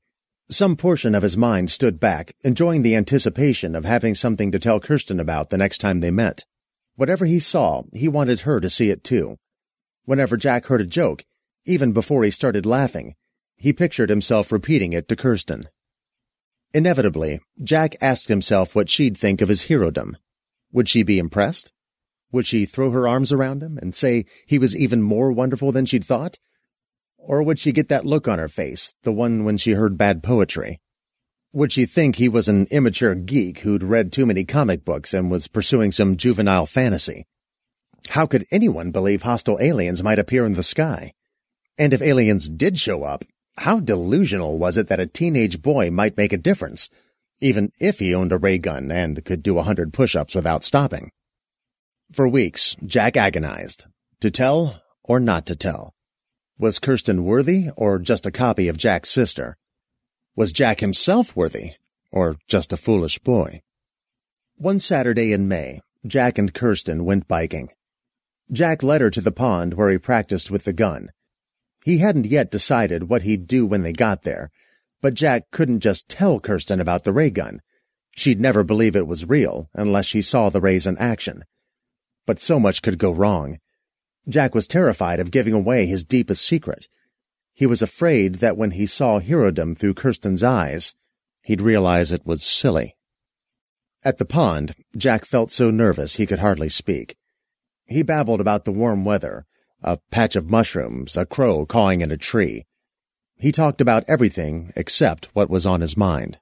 Some portion of his mind stood back, enjoying the anticipation of having something to tell Kirsten about the next time they met. Whatever he saw, he wanted her to see it too. Whenever Jack heard a joke, even before he started laughing, he pictured himself repeating it to Kirsten. Inevitably, Jack asked himself what she'd think of his herodom. Would she be impressed? Would she throw her arms around him and say he was even more wonderful than she'd thought? Or would she get that look on her face, the one when she heard bad poetry? Would she think he was an immature geek who'd read too many comic books and was pursuing some juvenile fantasy? How could anyone believe hostile aliens might appear in the sky? And if aliens did show up, how delusional was it that a teenage boy might make a difference, even if he owned a ray gun and could do a hundred push-ups without stopping? For weeks, Jack agonized. To tell or not to tell? Was Kirsten worthy, or just a copy of Jack's sister? Was Jack himself worthy, or just a foolish boy? One Saturday in May, Jack and Kirsten went biking. Jack led her to the pond where he practiced with the gun. He hadn't yet decided what he'd do when they got there, but Jack couldn't just tell Kirsten about the ray gun. She'd never believe it was real unless she saw the rays in action. But so much could go wrong. Jack was terrified of giving away his deepest secret. He was afraid that when he saw herodom through Kirsten's eyes, he'd realize it was silly. At the pond, Jack felt so nervous he could hardly speak. He babbled about the warm weather, a patch of mushrooms, a crow cawing in a tree. He talked about everything except what was on his mind.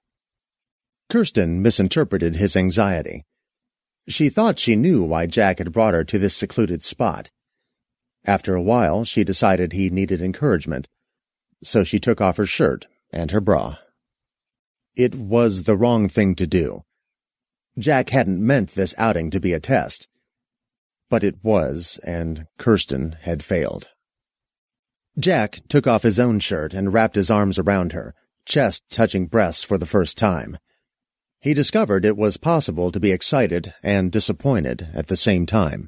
Kirsten misinterpreted his anxiety. She thought she knew why Jack had brought her to this secluded spot. After a while, she decided he needed encouragement, so she took off her shirt and her bra. It was the wrong thing to do. Jack hadn't meant this outing to be a test. But it was, and Kirsten had failed. Jack took off his own shirt and wrapped his arms around her, chest touching breasts for the first time. He discovered it was possible to be excited and disappointed at the same time.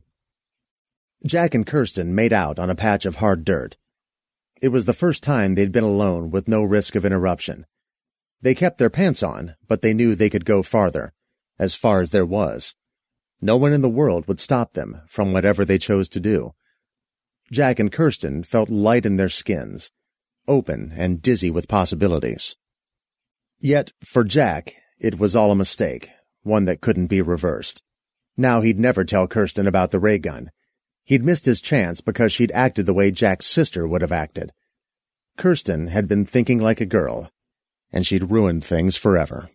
Jack and Kirsten made out on a patch of hard dirt. It was the first time they'd been alone with no risk of interruption. They kept their pants on, but they knew they could go farther, as far as there was. No one in the world would stop them from whatever they chose to do. Jack and Kirsten felt light in their skins, open and dizzy with possibilities. Yet, for Jack, it was all a mistake, one that couldn't be reversed. Now he'd never tell Kirsten about the ray gun. He'd missed his chance because she'd acted the way Jack's sister would have acted. Kirsten had been thinking like a girl, and she'd ruined things forever.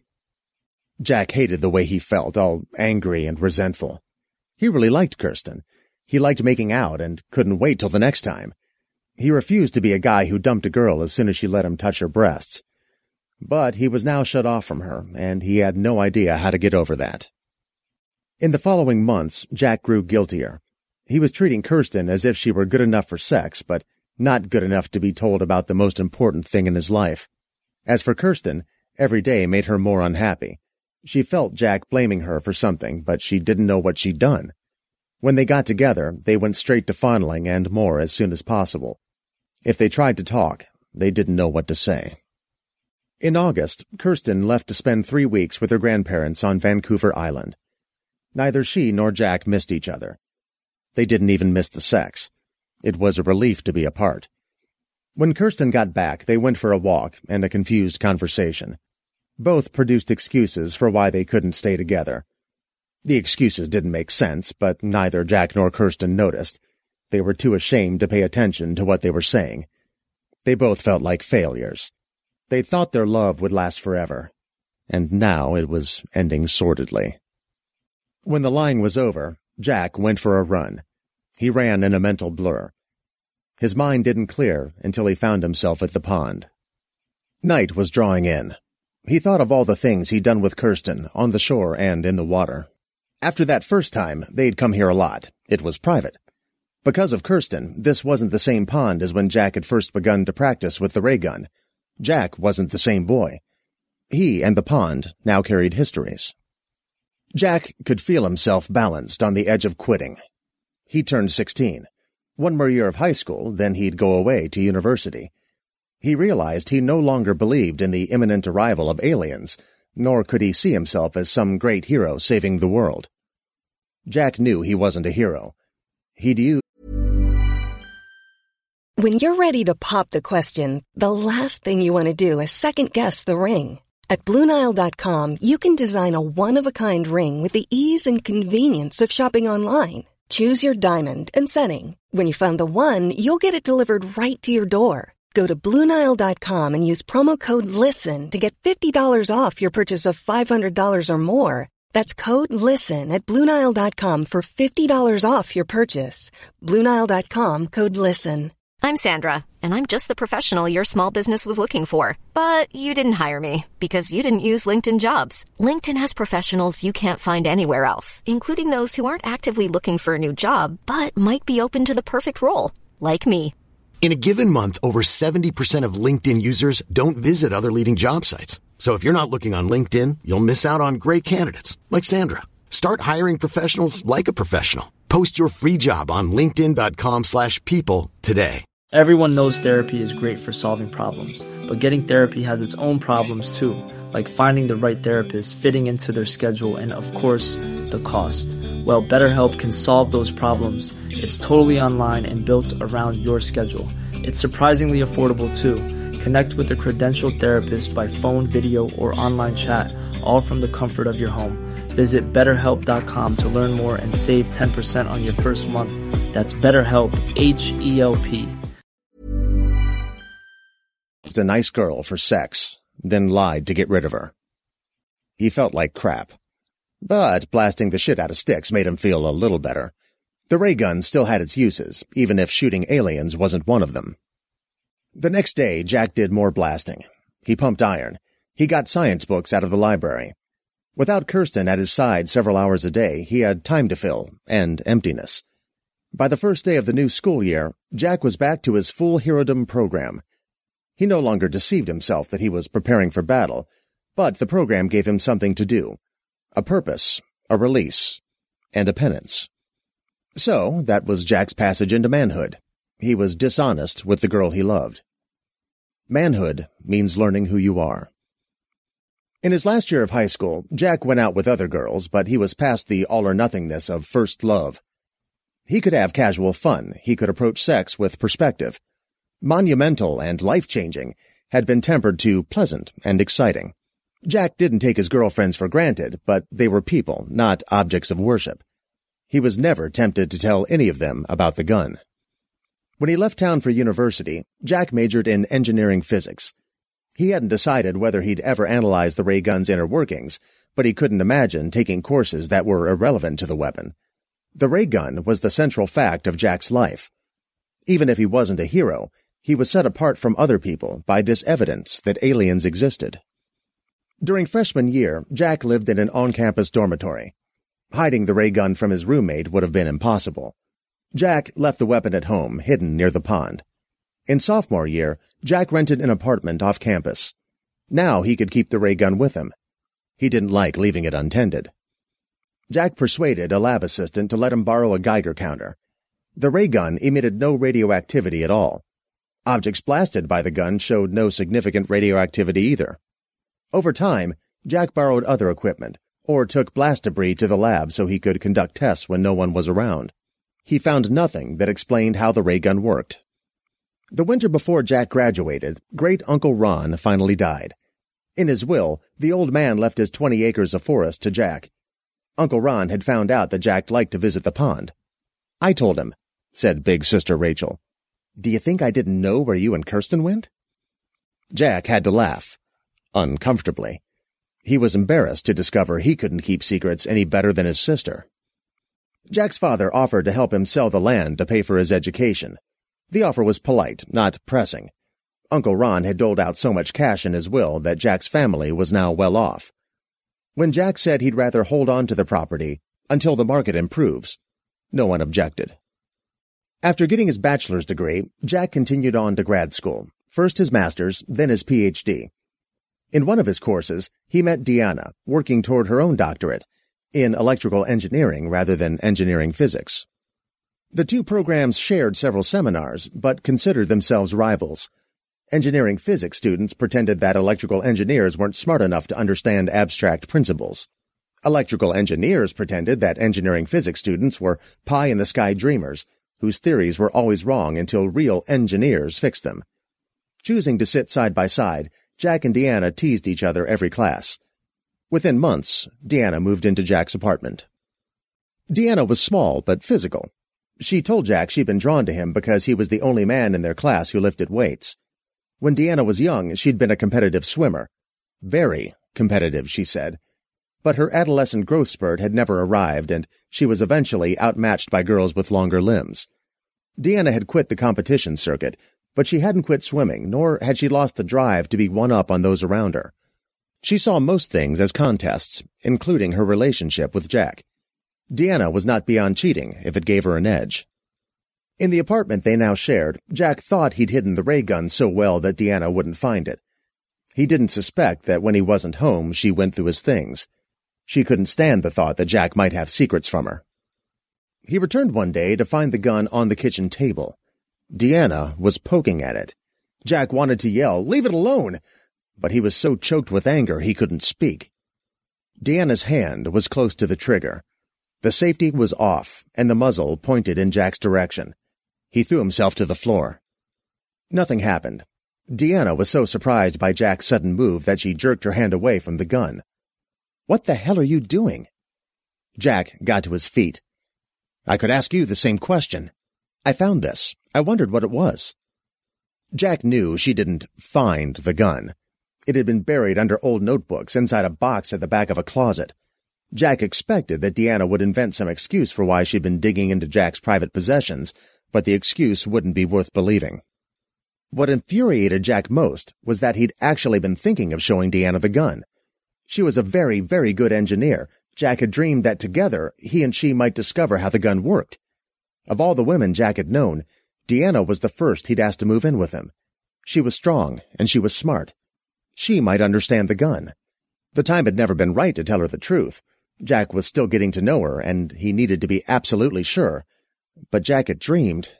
Jack hated the way he felt, all angry and resentful. He really liked Kirsten. He liked making out and couldn't wait till the next time. He refused to be a guy who dumped a girl as soon as she let him touch her breasts. But he was now shut off from her, and he had no idea how to get over that. In the following months, Jack grew guiltier. He was treating Kirsten as if she were good enough for sex, but not good enough to be told about the most important thing in his life. As for Kirsten, every day made her more unhappy. She felt Jack blaming her for something, but she didn't know what she'd done. When they got together, they went straight to fondling and more as soon as possible. If they tried to talk, they didn't know what to say. In August, Kirsten left to spend three weeks with her grandparents on Vancouver Island. Neither she nor Jack missed each other. They didn't even miss the sex. It was a relief to be apart. When Kirsten got back, they went for a walk and a confused conversation. Both produced excuses for why they couldn't stay together. The excuses didn't make sense, but neither Jack nor Kirsten noticed. They were too ashamed to pay attention to what they were saying. They both felt like failures. They thought their love would last forever, and now it was ending sordidly. When the lying was over, Jack went for a run. He ran in a mental blur. His mind didn't clear until he found himself at the pond. Night was drawing in. He thought of all the things he'd done with Kirsten, on the shore and in the water. After that first time, they'd come here a lot. It was private. Because of Kirsten, this wasn't the same pond as when Jack had first begun to practice with the ray gun. Jack wasn't the same boy. He and the pond now carried histories. Jack could feel himself balanced on the edge of quitting. He turned sixteen. One more year of high school, then he'd go away to university. He realized he no longer believed in the imminent arrival of aliens, nor could he see himself as some great hero saving the world. Jack knew he wasn't a hero. He'd used When you're ready to pop the question, the last thing you want to do is second-guess the ring. At Blue Nile dot com, you can design a one-of-a-kind ring with the ease and convenience of shopping online. Choose your diamond and setting. When you find the one, you'll get it delivered right to your door. Go to Blue Nile dot com and use promo code LISTEN to get fifty dollars off your purchase of five hundred dollars or more. That's code LISTEN at Blue Nile dot com for fifty dollars off your purchase. Blue Nile dot com, code LISTEN. I'm Sandra, and I'm just the professional your small business was looking for. But you didn't hire me because you didn't use LinkedIn Jobs. LinkedIn has professionals you can't find anywhere else, including those who aren't actively looking for a new job, but might be open to the perfect role, like me. In a given month, over seventy percent of LinkedIn users don't visit other leading job sites. So if you're not looking on LinkedIn, you'll miss out on great candidates like Sandra. Start hiring professionals like a professional. Post your free job on linkedin dot com slash people today. Everyone knows therapy is great for solving problems, but getting therapy has its own problems too, like finding the right therapist, fitting into their schedule, and of course, the cost. Well, BetterHelp can solve those problems. It's totally online and built around your schedule. It's surprisingly affordable too. Connect with a credentialed therapist by phone, video, or online chat, all from the comfort of your home. Visit better help dot com to learn more and save ten percent on your first month. That's BetterHelp, H E L P. A nice girl for sex, then lied to get rid of her. He felt like crap. But blasting the shit out of sticks made him feel a little better. The ray gun still had its uses, even if shooting aliens wasn't one of them. The next day, Jack did more blasting. He pumped iron. He got science books out of the library. Without Kirsten at his side several hours a day, he had time to fill, and emptiness. By the first day of the new school year, Jack was back to his full herodom program. He no longer deceived himself that he was preparing for battle, but the program gave him something to do. A purpose, a release, and a penance. So, that was Jack's passage into manhood. He was dishonest with the girl he loved. Manhood means learning who you are. In his last year of high school, Jack went out with other girls, but he was past the all-or-nothingness of first love. He could have casual fun. He could approach sex with perspective. Monumental and life-changing had been tempered to pleasant and exciting. Jack didn't take his girlfriends for granted, but they were people, not objects of worship. He was never tempted to tell any of them about the gun. When he left town for university, Jack majored in engineering physics. He hadn't decided whether he'd ever analyze the ray gun's inner workings, but he couldn't imagine taking courses that were irrelevant to the weapon. The ray gun was the central fact of Jack's life. Even if he wasn't a hero, he was set apart from other people by this evidence that aliens existed. During freshman year, Jack lived in an on-campus dormitory. Hiding the ray gun from his roommate would have been impossible. Jack left the weapon at home, hidden near the pond. In sophomore year, Jack rented an apartment off campus. Now he could keep the ray gun with him. He didn't like leaving it untended. Jack persuaded a lab assistant to let him borrow a Geiger counter. The ray gun emitted no radioactivity at all. Objects blasted by the gun showed no significant radioactivity either. Over time, Jack borrowed other equipment, or took blast debris to the lab so he could conduct tests when no one was around. He found nothing that explained how the ray gun worked. The winter before Jack graduated, Great Uncle Ron finally died. In his will, the old man left his twenty acres of forest to Jack. Uncle Ron had found out that Jack liked to visit the pond. "I told him," said Big Sister Rachel. "Do you think I didn't know where you and Kirsten went?" Jack had to laugh, uncomfortably. He was embarrassed to discover he couldn't keep secrets any better than his sister. Jack's father offered to help him sell the land to pay for his education. The offer was polite, not pressing. Uncle Ron had doled out so much cash in his will that Jack's family was now well off. When Jack said he'd rather hold on to the property until the market improves, no one objected. After getting his bachelor's degree, Jack continued on to grad school, first his master's, then his P H D. In one of his courses, he met Deanna, working toward her own doctorate, in electrical engineering rather than engineering physics. The two programs shared several seminars, but considered themselves rivals. Engineering physics students pretended that electrical engineers weren't smart enough to understand abstract principles. Electrical engineers pretended that engineering physics students were pie-in-the-sky dreamers, whose theories were always wrong until real engineers fixed them. Choosing to sit side by side, Jack and Deanna teased each other every class. Within months, Deanna moved into Jack's apartment. Deanna was small but physical. She told Jack she'd been drawn to him because he was the only man in their class who lifted weights. When Deanna was young, she'd been a competitive swimmer. Very competitive, she said. But her adolescent growth spurt had never arrived, and she was eventually outmatched by girls with longer limbs. Deanna had quit the competition circuit, but she hadn't quit swimming, nor had she lost the drive to be one up on those around her. She saw most things as contests, including her relationship with Jack. Deanna was not beyond cheating if it gave her an edge. In the apartment they now shared, Jack thought he'd hidden the ray gun so well that Deanna wouldn't find it. He didn't suspect that when he wasn't home, she went through his things. She couldn't stand the thought that Jack might have secrets from her. He returned one day to find the gun on the kitchen table. Deanna was poking at it. Jack wanted to yell, "Leave it alone!" But he was so choked with anger he couldn't speak. Deanna's hand was close to the trigger. The safety was off, and the muzzle pointed in Jack's direction. He threw himself to the floor. Nothing happened. Deanna was so surprised by Jack's sudden move that she jerked her hand away from the gun. "What the hell are you doing?" Jack got to his feet. "I could ask you the same question. I found this. I wondered what it was." Jack knew she didn't find the gun. It had been buried under old notebooks inside a box at the back of a closet. Jack expected that Deanna would invent some excuse for why she'd been digging into Jack's private possessions, but the excuse wouldn't be worth believing. What infuriated Jack most was that he'd actually been thinking of showing Deanna the gun. She was a very, very good engineer. Jack had dreamed that together he and she might discover how the gun worked. Of all the women Jack had known, Deanna was the first he'd asked to move in with him. She was strong, and she was smart. She might understand the gun. The time had never been right to tell her the truth. Jack was still getting to know her, and he needed to be absolutely sure. But Jack had dreamed.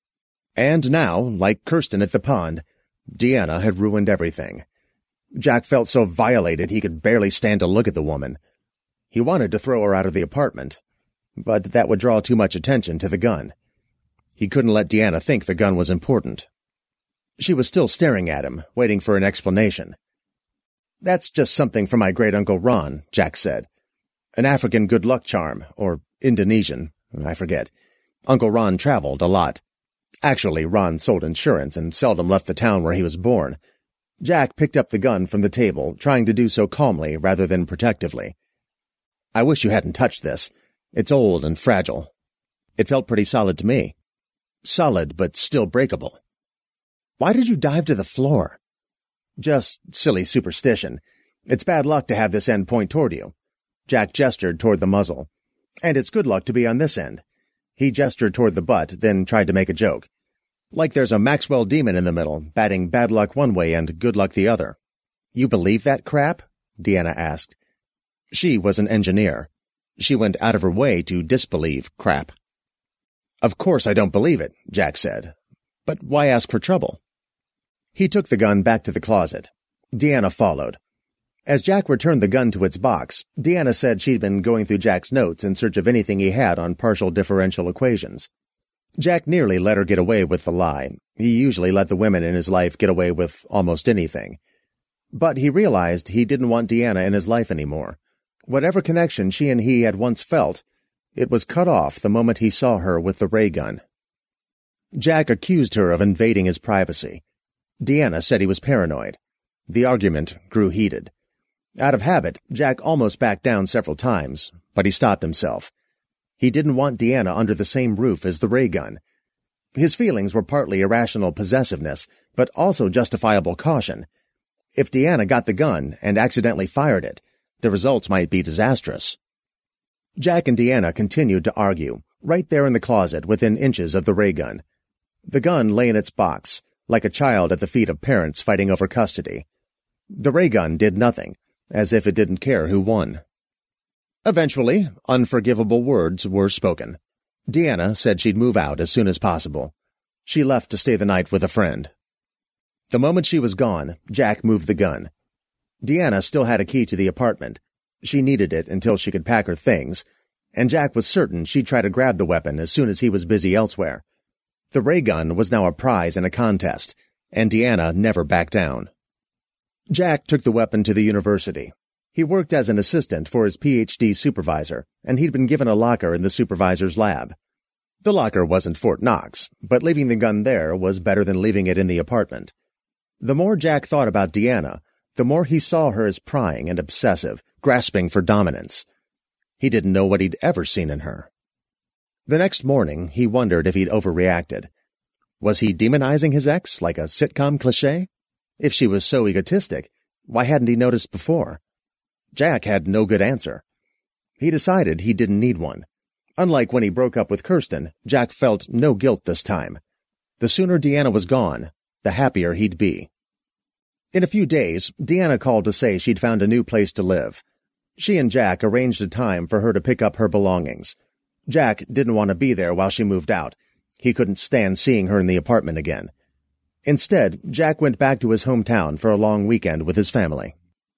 And now, like Kirsten at the pond, Deanna had ruined everything. Jack felt so violated he could barely stand to look at the woman. He wanted to throw her out of the apartment, but that would draw too much attention to the gun. He couldn't let Deanna think the gun was important. She was still staring at him, waiting for an explanation. "That's just something from my great-uncle Ron," Jack said. "An African good luck charm, or Indonesian, I forget. Uncle Ron traveled a lot. Actually, Ron sold insurance and seldom left the town where he was born." Jack picked up the gun from the table, trying to do so calmly rather than protectively. "I wish you hadn't touched this. It's old and fragile. It felt pretty solid to me. Solid, but still breakable." "Why did you dive to the floor?" "Just silly superstition. It's bad luck to have this end point toward you." Jack gestured toward the muzzle. "And it's good luck to be on this end." He gestured toward the butt, then tried to make a joke. "Like there's a Maxwell demon in the middle, batting bad luck one way and good luck the other." "You believe that crap?" Deanna asked. She was an engineer. She went out of her way to disbelieve crap. "Of course I don't believe it," Jack said. "But why ask for trouble?" He took the gun back to the closet. Deanna followed. As Jack returned the gun to its box, Deanna said she'd been going through Jack's notes in search of anything he had on partial differential equations. Jack nearly let her get away with the lie. He usually let the women in his life get away with almost anything. But he realized he didn't want Deanna in his life anymore. Whatever connection she and he had once felt, it was cut off the moment he saw her with the ray gun. Jack accused her of invading his privacy. Deanna said he was paranoid. The argument grew heated. Out of habit, Jack almost backed down several times, but he stopped himself. He didn't want Deanna under the same roof as the ray gun. His feelings were partly irrational possessiveness, but also justifiable caution. If Deanna got the gun and accidentally fired it, the results might be disastrous. Jack and Deanna continued to argue, right there in the closet within inches of the ray gun. The gun lay in its box, like a child at the feet of parents fighting over custody. The ray gun did nothing, as if it didn't care who won. Eventually, unforgivable words were spoken. Deanna said she'd move out as soon as possible. She left to stay the night with a friend. The moment she was gone, Jack moved the gun. Deanna still had a key to the apartment. She needed it until she could pack her things, and Jack was certain she'd try to grab the weapon as soon as he was busy elsewhere. The ray gun was now a prize in a contest, and Deanna never backed down. Jack took the weapon to the university. He worked as an assistant for his P H D supervisor, and he'd been given a locker in the supervisor's lab. The locker wasn't Fort Knox, but leaving the gun there was better than leaving it in the apartment. The more Jack thought about Deanna, the more he saw her as prying and obsessive, grasping for dominance. He didn't know what he'd ever seen in her. The next morning, he wondered if he'd overreacted. Was he demonizing his ex like a sitcom cliché? If she was so egotistic, why hadn't he noticed before? Jack had no good answer. He decided he didn't need one. Unlike when he broke up with Kirsten, Jack felt no guilt this time. The sooner Deanna was gone, the happier he'd be. In a few days, Deanna called to say she'd found a new place to live. She and Jack arranged a time for her to pick up her belongings. Jack didn't want to be there while she moved out. He couldn't stand seeing her in the apartment again. Instead, Jack went back to his hometown for a long weekend with his family.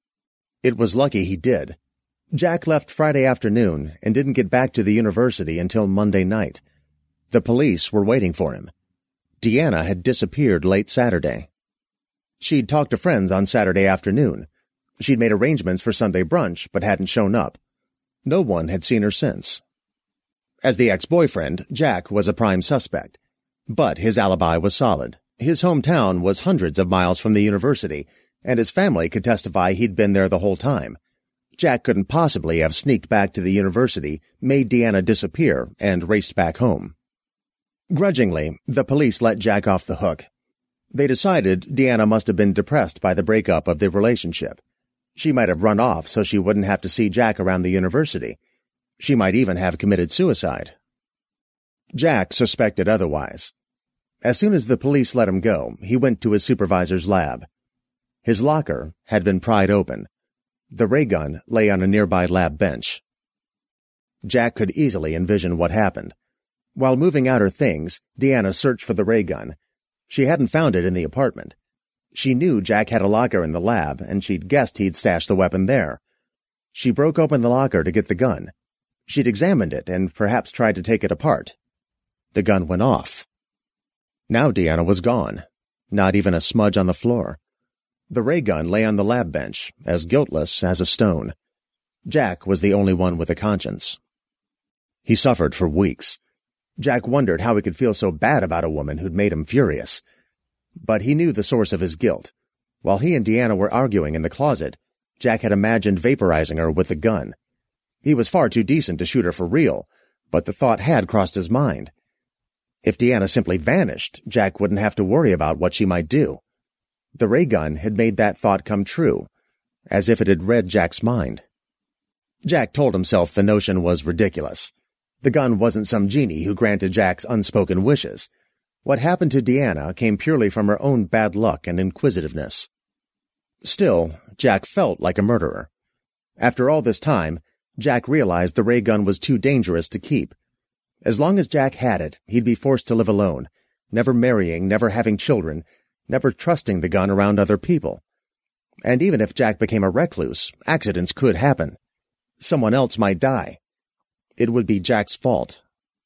It was lucky he did. Jack left Friday afternoon and didn't get back to the university until Monday night. The police were waiting for him. Deanna had disappeared late Saturday. She'd talked to friends on Saturday afternoon. She'd made arrangements for Sunday brunch, but hadn't shown up. No one had seen her since. As the ex-boyfriend, Jack was a prime suspect. But his alibi was solid. His hometown was hundreds of miles from the university, and his family could testify he'd been there the whole time. Jack couldn't possibly have sneaked back to the university, made Deanna disappear, and raced back home. Grudgingly, the police let Jack off the hook. They decided Deanna must have been depressed by the breakup of their relationship. She might have run off so she wouldn't have to see Jack around the university. She might even have committed suicide. Jack suspected otherwise. As soon as the police let him go, he went to his supervisor's lab. His locker had been pried open. The ray gun lay on a nearby lab bench. Jack could easily envision what happened. While moving out her things, Deanna searched for the ray gun. She hadn't found it in the apartment. She knew Jack had a locker in the lab, and she'd guessed he'd stashed the weapon there. She broke open the locker to get the gun. She'd examined it and perhaps tried to take it apart. The gun went off. Now Deanna was gone. Not even a smudge on the floor. The ray gun lay on the lab bench, as guiltless as a stone. Jack was the only one with a conscience. He suffered for weeks. Jack wondered how he could feel so bad about a woman who'd made him furious. But he knew the source of his guilt. While he and Deanna were arguing in the closet, Jack had imagined vaporizing her with the gun. He was far too decent to shoot her for real, but the thought had crossed his mind. If Deanna simply vanished, Jack wouldn't have to worry about what she might do. The ray gun had made that thought come true, as if it had read Jack's mind. Jack told himself the notion was ridiculous. The gun wasn't some genie who granted Jack's unspoken wishes. What happened to Deanna came purely from her own bad luck and inquisitiveness. Still, Jack felt like a murderer. After all this time, Jack realized the ray gun was too dangerous to keep. As long as Jack had it, he'd be forced to live alone, never marrying, never having children, never trusting the gun around other people. And even if Jack became a recluse, accidents could happen. Someone else might die. It would be Jack's fault.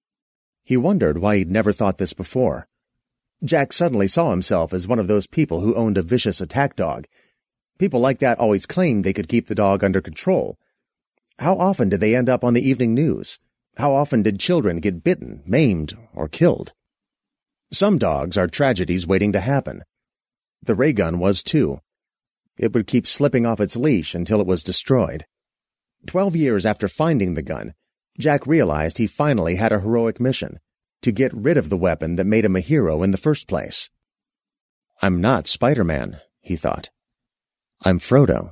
He wondered why he'd never thought this before. Jack suddenly saw himself as one of those people who owned a vicious attack dog. People like that always claimed they could keep the dog under control. How often did they end up on the evening news? How often did children get bitten, maimed, or killed? Some dogs are tragedies waiting to happen. The ray gun was too. It would keep slipping off its leash until it was destroyed. Twelve years after finding the gun, Jack realized he finally had a heroic mission, to get rid of the weapon that made him a hero in the first place. I'm not Spider-Man, he thought. I'm Frodo.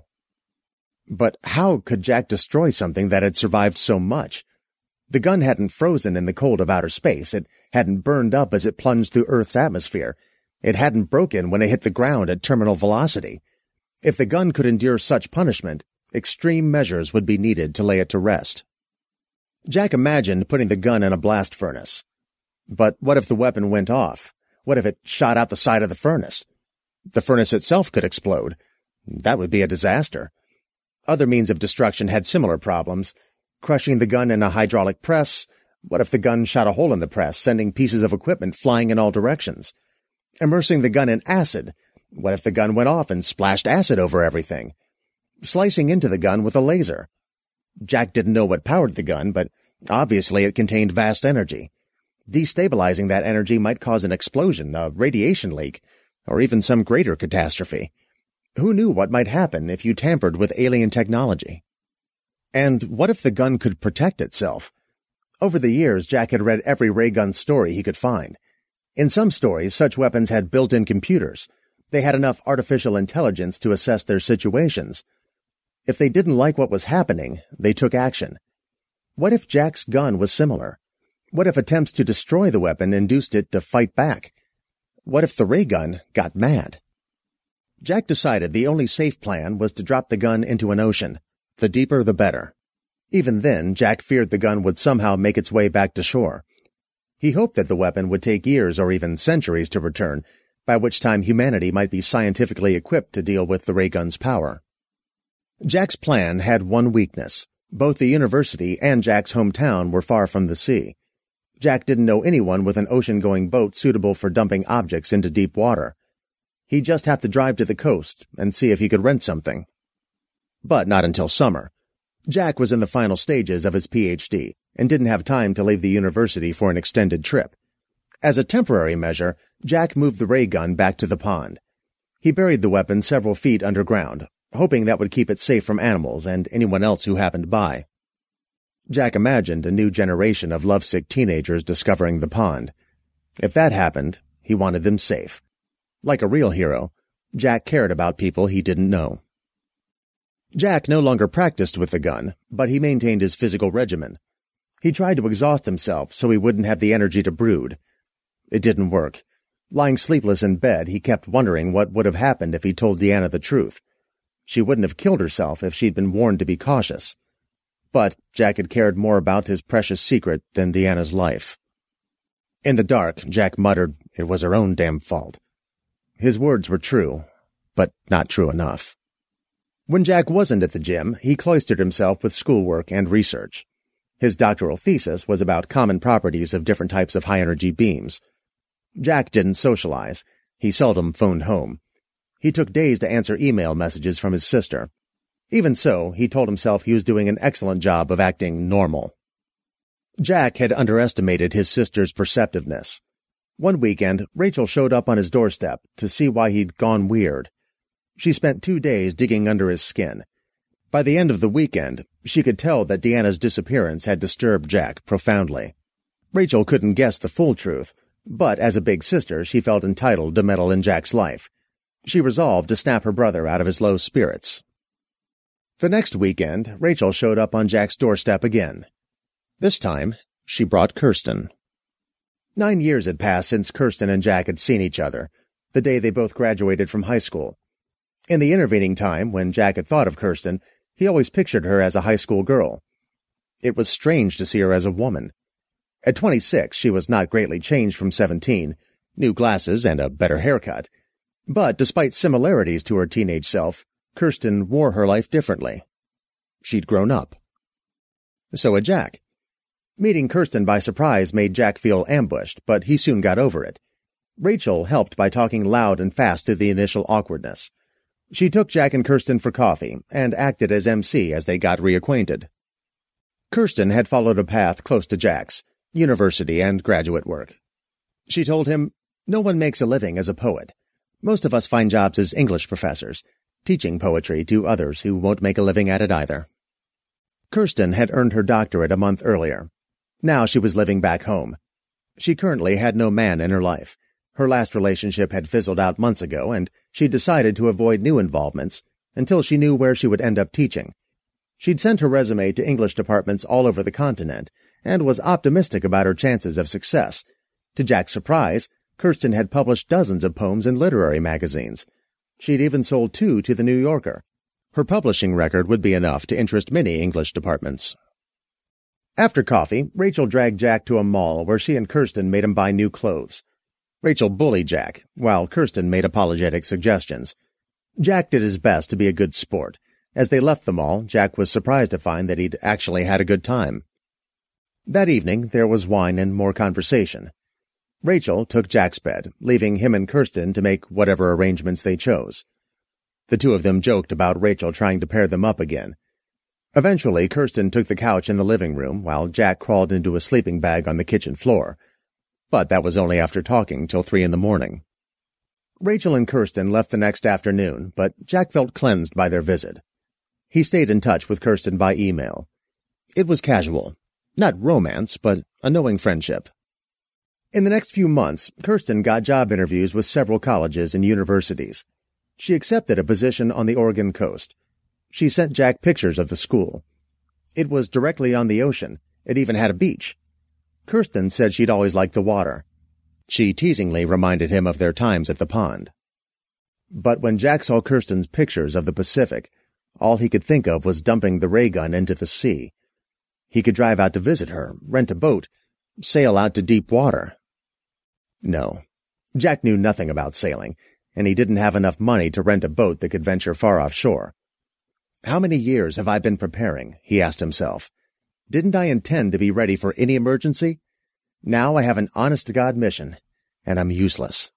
But how could Jack destroy something that had survived so much? The gun hadn't frozen in the cold of outer space. It hadn't burned up as it plunged through Earth's atmosphere. It hadn't broken when it hit the ground at terminal velocity. If the gun could endure such punishment, extreme measures would be needed to lay it to rest. Jack imagined putting the gun in a blast furnace. But what if the weapon went off? What if it shot out the side of the furnace? The furnace itself could explode. That would be a disaster. Other means of destruction had similar problems. Crushing the gun in a hydraulic press. What if the gun shot a hole in the press, sending pieces of equipment flying in all directions? Immersing the gun in acid. What if the gun went off and splashed acid over everything? Slicing into the gun with a laser. Jack didn't know what powered the gun, but obviously it contained vast energy. Destabilizing that energy might cause an explosion, a radiation leak, or even some greater catastrophe. Who knew what might happen if you tampered with alien technology? And what if the gun could protect itself? Over the years, Jack had read every ray gun story he could find. In some stories, such weapons had built-in computers. They had enough artificial intelligence to assess their situations. If they didn't like what was happening, they took action. What if Jack's gun was similar? What if attempts to destroy the weapon induced it to fight back? What if the ray gun got mad? Jack decided the only safe plan was to drop the gun into an ocean. The deeper, the better. Even then, Jack feared the gun would somehow make its way back to shore. He hoped that the weapon would take years or even centuries to return, by which time humanity might be scientifically equipped to deal with the ray gun's power. Jack's plan had one weakness. Both the university and Jack's hometown were far from the sea. Jack didn't know anyone with an ocean-going boat suitable for dumping objects into deep water. He'd just have to drive to the coast and see if he could rent something. But not until summer. Jack was in the final stages of his P H D and didn't have time to leave the university for an extended trip. As a temporary measure, Jack moved the ray gun back to the pond. He buried the weapon several feet underground, hoping that would keep it safe from animals and anyone else who happened by. Jack imagined a new generation of lovesick teenagers discovering the pond. If that happened, he wanted them safe. Like a real hero, Jack cared about people he didn't know. Jack no longer practiced with the gun, but he maintained his physical regimen. He tried to exhaust himself so he wouldn't have the energy to brood. It didn't work. Lying sleepless in bed, he kept wondering what would have happened if he told Deanna the truth. She wouldn't have killed herself if she'd been warned to be cautious. But Jack had cared more about his precious secret than Deanna's life. In the dark, Jack muttered it was her own damn fault. His words were true, but not true enough. When Jack wasn't at the gym, he cloistered himself with schoolwork and research. His doctoral thesis was about common properties of different types of high-energy beams. Jack didn't socialize. He seldom phoned home. He took days to answer email messages from his sister. Even so, he told himself he was doing an excellent job of acting normal. Jack had underestimated his sister's perceptiveness. One weekend, Rachel showed up on his doorstep to see why he'd gone weird. She spent two days digging under his skin. By the end of the weekend, she could tell that Deanna's disappearance had disturbed Jack profoundly. Rachel couldn't guess the full truth, but as a big sister, she felt entitled to meddle in Jack's life. She resolved to snap her brother out of his low spirits. The next weekend, Rachel showed up on Jack's doorstep again. This time, she brought Kirsten. Nine years had passed since Kirsten and Jack had seen each other, the day they both graduated from high school. In the intervening time, when Jack had thought of Kirsten, he always pictured her as a high school girl. It was strange to see her as a woman. At twenty-six, she was not greatly changed from seventeen, new glasses and a better haircut. But despite similarities to her teenage self, Kirsten wore her life differently. She'd grown up. So had Jack. Meeting Kirsten by surprise made Jack feel ambushed, but he soon got over it. Rachel helped by talking loud and fast through the initial awkwardness. She took Jack and Kirsten for coffee and acted as M C as they got reacquainted. Kirsten had followed a path close to Jack's, university and graduate work. She told him, "No one makes a living as a poet. Most of us find jobs as English professors, teaching poetry to others who won't make a living at it either." Kirsten had earned her doctorate a month earlier. Now she was living back home. She currently had no man in her life. Her last relationship had fizzled out months ago, and she decided to avoid new involvements until she knew where she would end up teaching. She'd sent her resume to English departments all over the continent and was optimistic about her chances of success. To Jack's surprise, Kirsten had published dozens of poems in literary magazines. She'd even sold two to the New Yorker. Her publishing record would be enough to interest many English departments. After coffee, Rachel dragged Jack to a mall where she and Kirsten made him buy new clothes. Rachel bullied Jack, while Kirsten made apologetic suggestions. Jack did his best to be a good sport. As they left the mall, Jack was surprised to find that he'd actually had a good time. That evening, there was wine and more conversation. Rachel took Jack's bed, leaving him and Kirsten to make whatever arrangements they chose. The two of them joked about Rachel trying to pair them up again. Eventually, Kirsten took the couch in the living room, while Jack crawled into a sleeping bag on the kitchen floor. But that was only after talking till three in the morning. Rachel and Kirsten left the next afternoon, but Jack felt cleansed by their visit. He stayed in touch with Kirsten by email. It was casual. Not romance, but a knowing friendship. In the next few months, Kirsten got job interviews with several colleges and universities. She accepted a position on the Oregon coast. She sent Jack pictures of the school. It was directly on the ocean. It even had a beach. Kirsten said she'd always liked the water. She teasingly reminded him of their times at the pond. But when Jack saw Kirsten's pictures of the Pacific, all he could think of was dumping the ray gun into the sea. He could drive out to visit her, rent a boat, sail out to deep water. No, Jack knew nothing about sailing, and he didn't have enough money to rent a boat that could venture far offshore. How many years have I been preparing? He asked himself. Didn't I intend to be ready for any emergency? Now I have an honest-to-God mission, and I'm useless.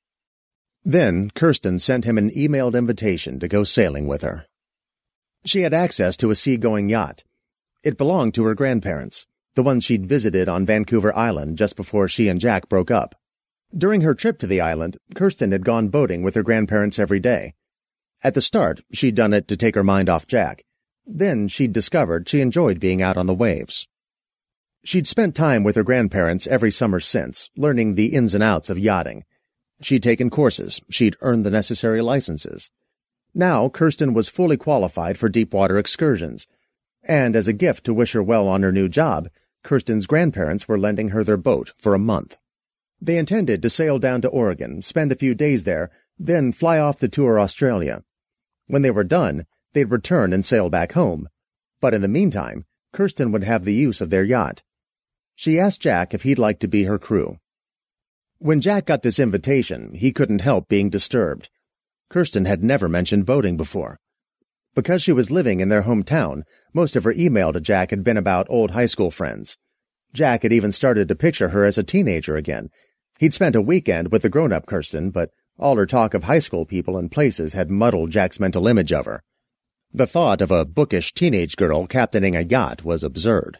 Then Kirsten sent him an emailed invitation to go sailing with her. She had access to a seagoing yacht. It belonged to her grandparents, the ones she'd visited on Vancouver Island just before she and Jack broke up. During her trip to the island, Kirsten had gone boating with her grandparents every day. At the start, she'd done it to take her mind off Jack. Then she'd discovered she enjoyed being out on the waves. She'd spent time with her grandparents every summer since, learning the ins and outs of yachting. She'd taken courses. She'd earned the necessary licenses. Now Kirsten was fully qualified for deep-water excursions. And as a gift to wish her well on her new job, Kirsten's grandparents were lending her their boat for a month. They intended to sail down to Oregon, spend a few days there, then fly off to tour Australia. When they were done, they'd return and sail back home. But in the meantime, Kirsten would have the use of their yacht. She asked Jack if he'd like to be her crew. When Jack got this invitation, he couldn't help being disturbed. Kirsten had never mentioned boating before. Because she was living in their hometown, most of her email to Jack had been about old high school friends. Jack had even started to picture her as a teenager again. He'd spent a weekend with the grown-up Kirsten, but all her talk of high school people and places had muddled Jack's mental image of her. The thought of a bookish teenage girl captaining a yacht was absurd.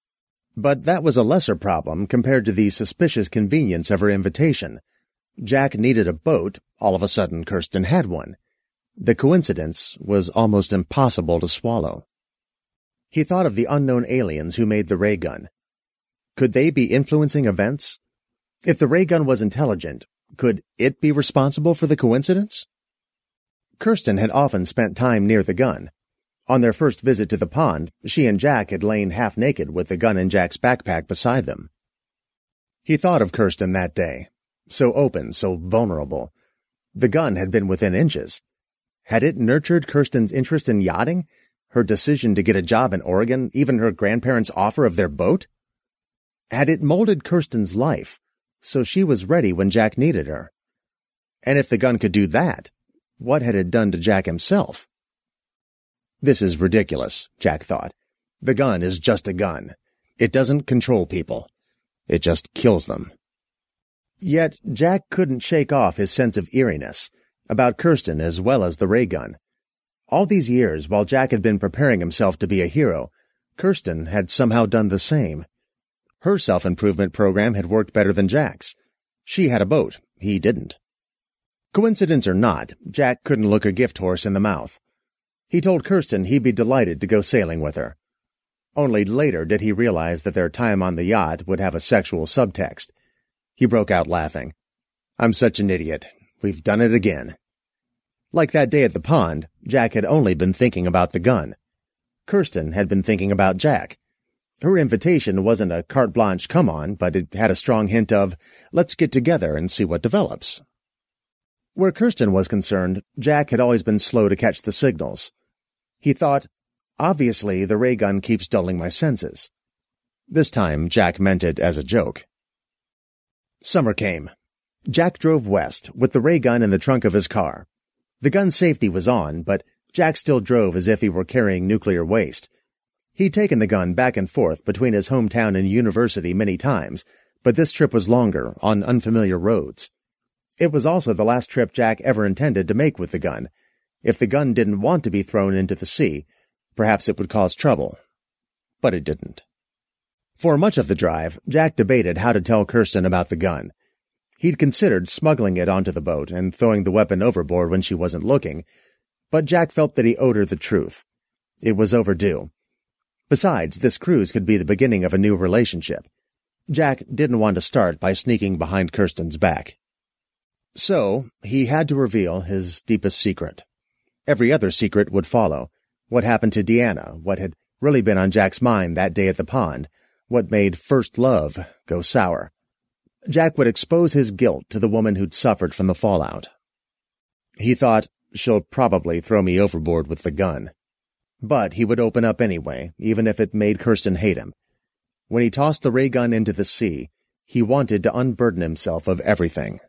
But that was a lesser problem compared to the suspicious convenience of her invitation. Jack needed a boat. All of a sudden, Kirsten had one. The coincidence was almost impossible to swallow. He thought of the unknown aliens who made the ray gun. Could they be influencing events? If the ray gun was intelligent, could it be responsible for the coincidence? Kirsten had often spent time near the gun. On their first visit to the pond, she and Jack had lain half-naked with the gun in Jack's backpack beside them. He thought of Kirsten that day. So open, so vulnerable. The gun had been within inches. Had it nurtured Kirsten's interest in yachting? Her decision to get a job in Oregon, even her grandparents' offer of their boat? Had it molded Kirsten's life, so she was ready when Jack needed her? And if the gun could do that, what had it done to Jack himself? This is ridiculous, Jack thought. The gun is just a gun. It doesn't control people. It just kills them. Yet Jack couldn't shake off his sense of eeriness about Kirsten as well as the ray gun. All these years, while Jack had been preparing himself to be a hero, Kirsten had somehow done the same. Her self-improvement program had worked better than Jack's. She had a boat. He didn't. Coincidence or not, Jack couldn't look a gift horse in the mouth. He told Kirsten he'd be delighted to go sailing with her. Only later did he realize that their time on the yacht would have a sexual subtext. He broke out laughing. I'm such an idiot. We've done it again. Like that day at the pond, Jack had only been thinking about the gun. Kirsten had been thinking about Jack. Her invitation wasn't a carte blanche come-on, but it had a strong hint of, let's get together and see what develops. Where Kirsten was concerned, Jack had always been slow to catch the signals. He thought, obviously the ray gun keeps dulling my senses. This time, Jack meant it as a joke. Summer came. Jack drove west with the ray gun in the trunk of his car. The gun's safety was on, but Jack still drove as if he were carrying nuclear waste. He'd taken the gun back and forth between his hometown and university many times, but this trip was longer, on unfamiliar roads. It was also the last trip Jack ever intended to make with the gun. If the gun didn't want to be thrown into the sea, perhaps it would cause trouble. But it didn't. For much of the drive, Jack debated how to tell Kirsten about the gun. He'd considered smuggling it onto the boat and throwing the weapon overboard when she wasn't looking, but Jack felt that he owed her the truth. It was overdue. Besides, this cruise could be the beginning of a new relationship. Jack didn't want to start by sneaking behind Kirsten's back. So, he had to reveal his deepest secret. Every other secret would follow. What happened to Deanna, what had really been on Jack's mind that day at the pond, what made first love go sour. Jack would expose his guilt to the woman who'd suffered from the fallout. He thought, she'll probably throw me overboard with the gun. But he would open up anyway, even if it made Kirsten hate him. When he tossed the ray gun into the sea, he wanted to unburden himself of everything.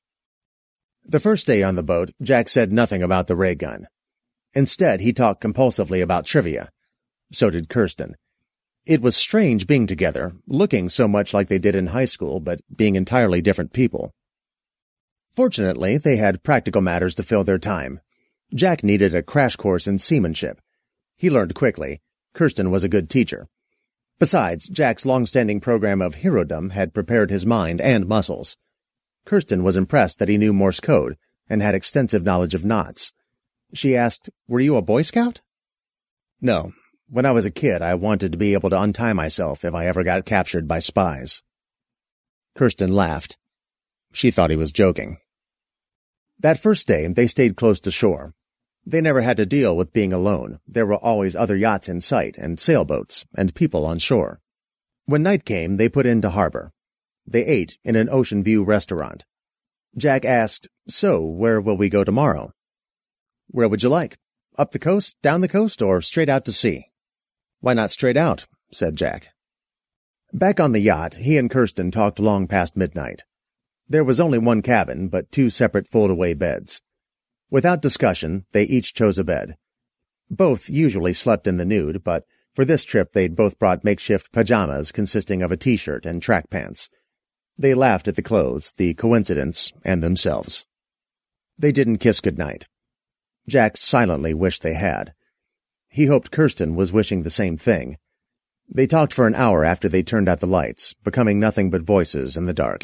The first day on the boat, Jack said nothing about the ray gun. Instead, he talked compulsively about trivia. So did Kirsten. It was strange being together, looking so much like they did in high school, but being entirely different people. Fortunately, they had practical matters to fill their time. Jack needed a crash course in seamanship. He learned quickly. Kirsten was a good teacher. Besides, Jack's long-standing program of herodom had prepared his mind and muscles. Kirsten was impressed that he knew Morse code and had extensive knowledge of knots. She asked, "Were you a Boy Scout?" "No. When I was a kid, I wanted to be able to untie myself if I ever got captured by spies." Kirsten laughed. She thought he was joking. That first day, they stayed close to shore. They never had to deal with being alone. There were always other yachts in sight, and sailboats, and people on shore. When night came, they put into harbor. They ate in an Ocean View restaurant. Jack asked, "So, where will we go tomorrow?" "Where would you like? Up the coast, down the coast, or straight out to sea?" "Why not straight out?" said Jack. Back on the yacht, he and Kirsten talked long past midnight. There was only one cabin, but two separate fold-away beds. Without discussion, they each chose a bed. Both usually slept in the nude, but for this trip they'd both brought makeshift pajamas consisting of a t-shirt and track pants. They laughed at the clothes, the coincidence, and themselves. They didn't kiss goodnight. Jack silently wished they had. He hoped Kirsten was wishing the same thing. They talked for an hour after they turned out the lights, becoming nothing but voices in the dark.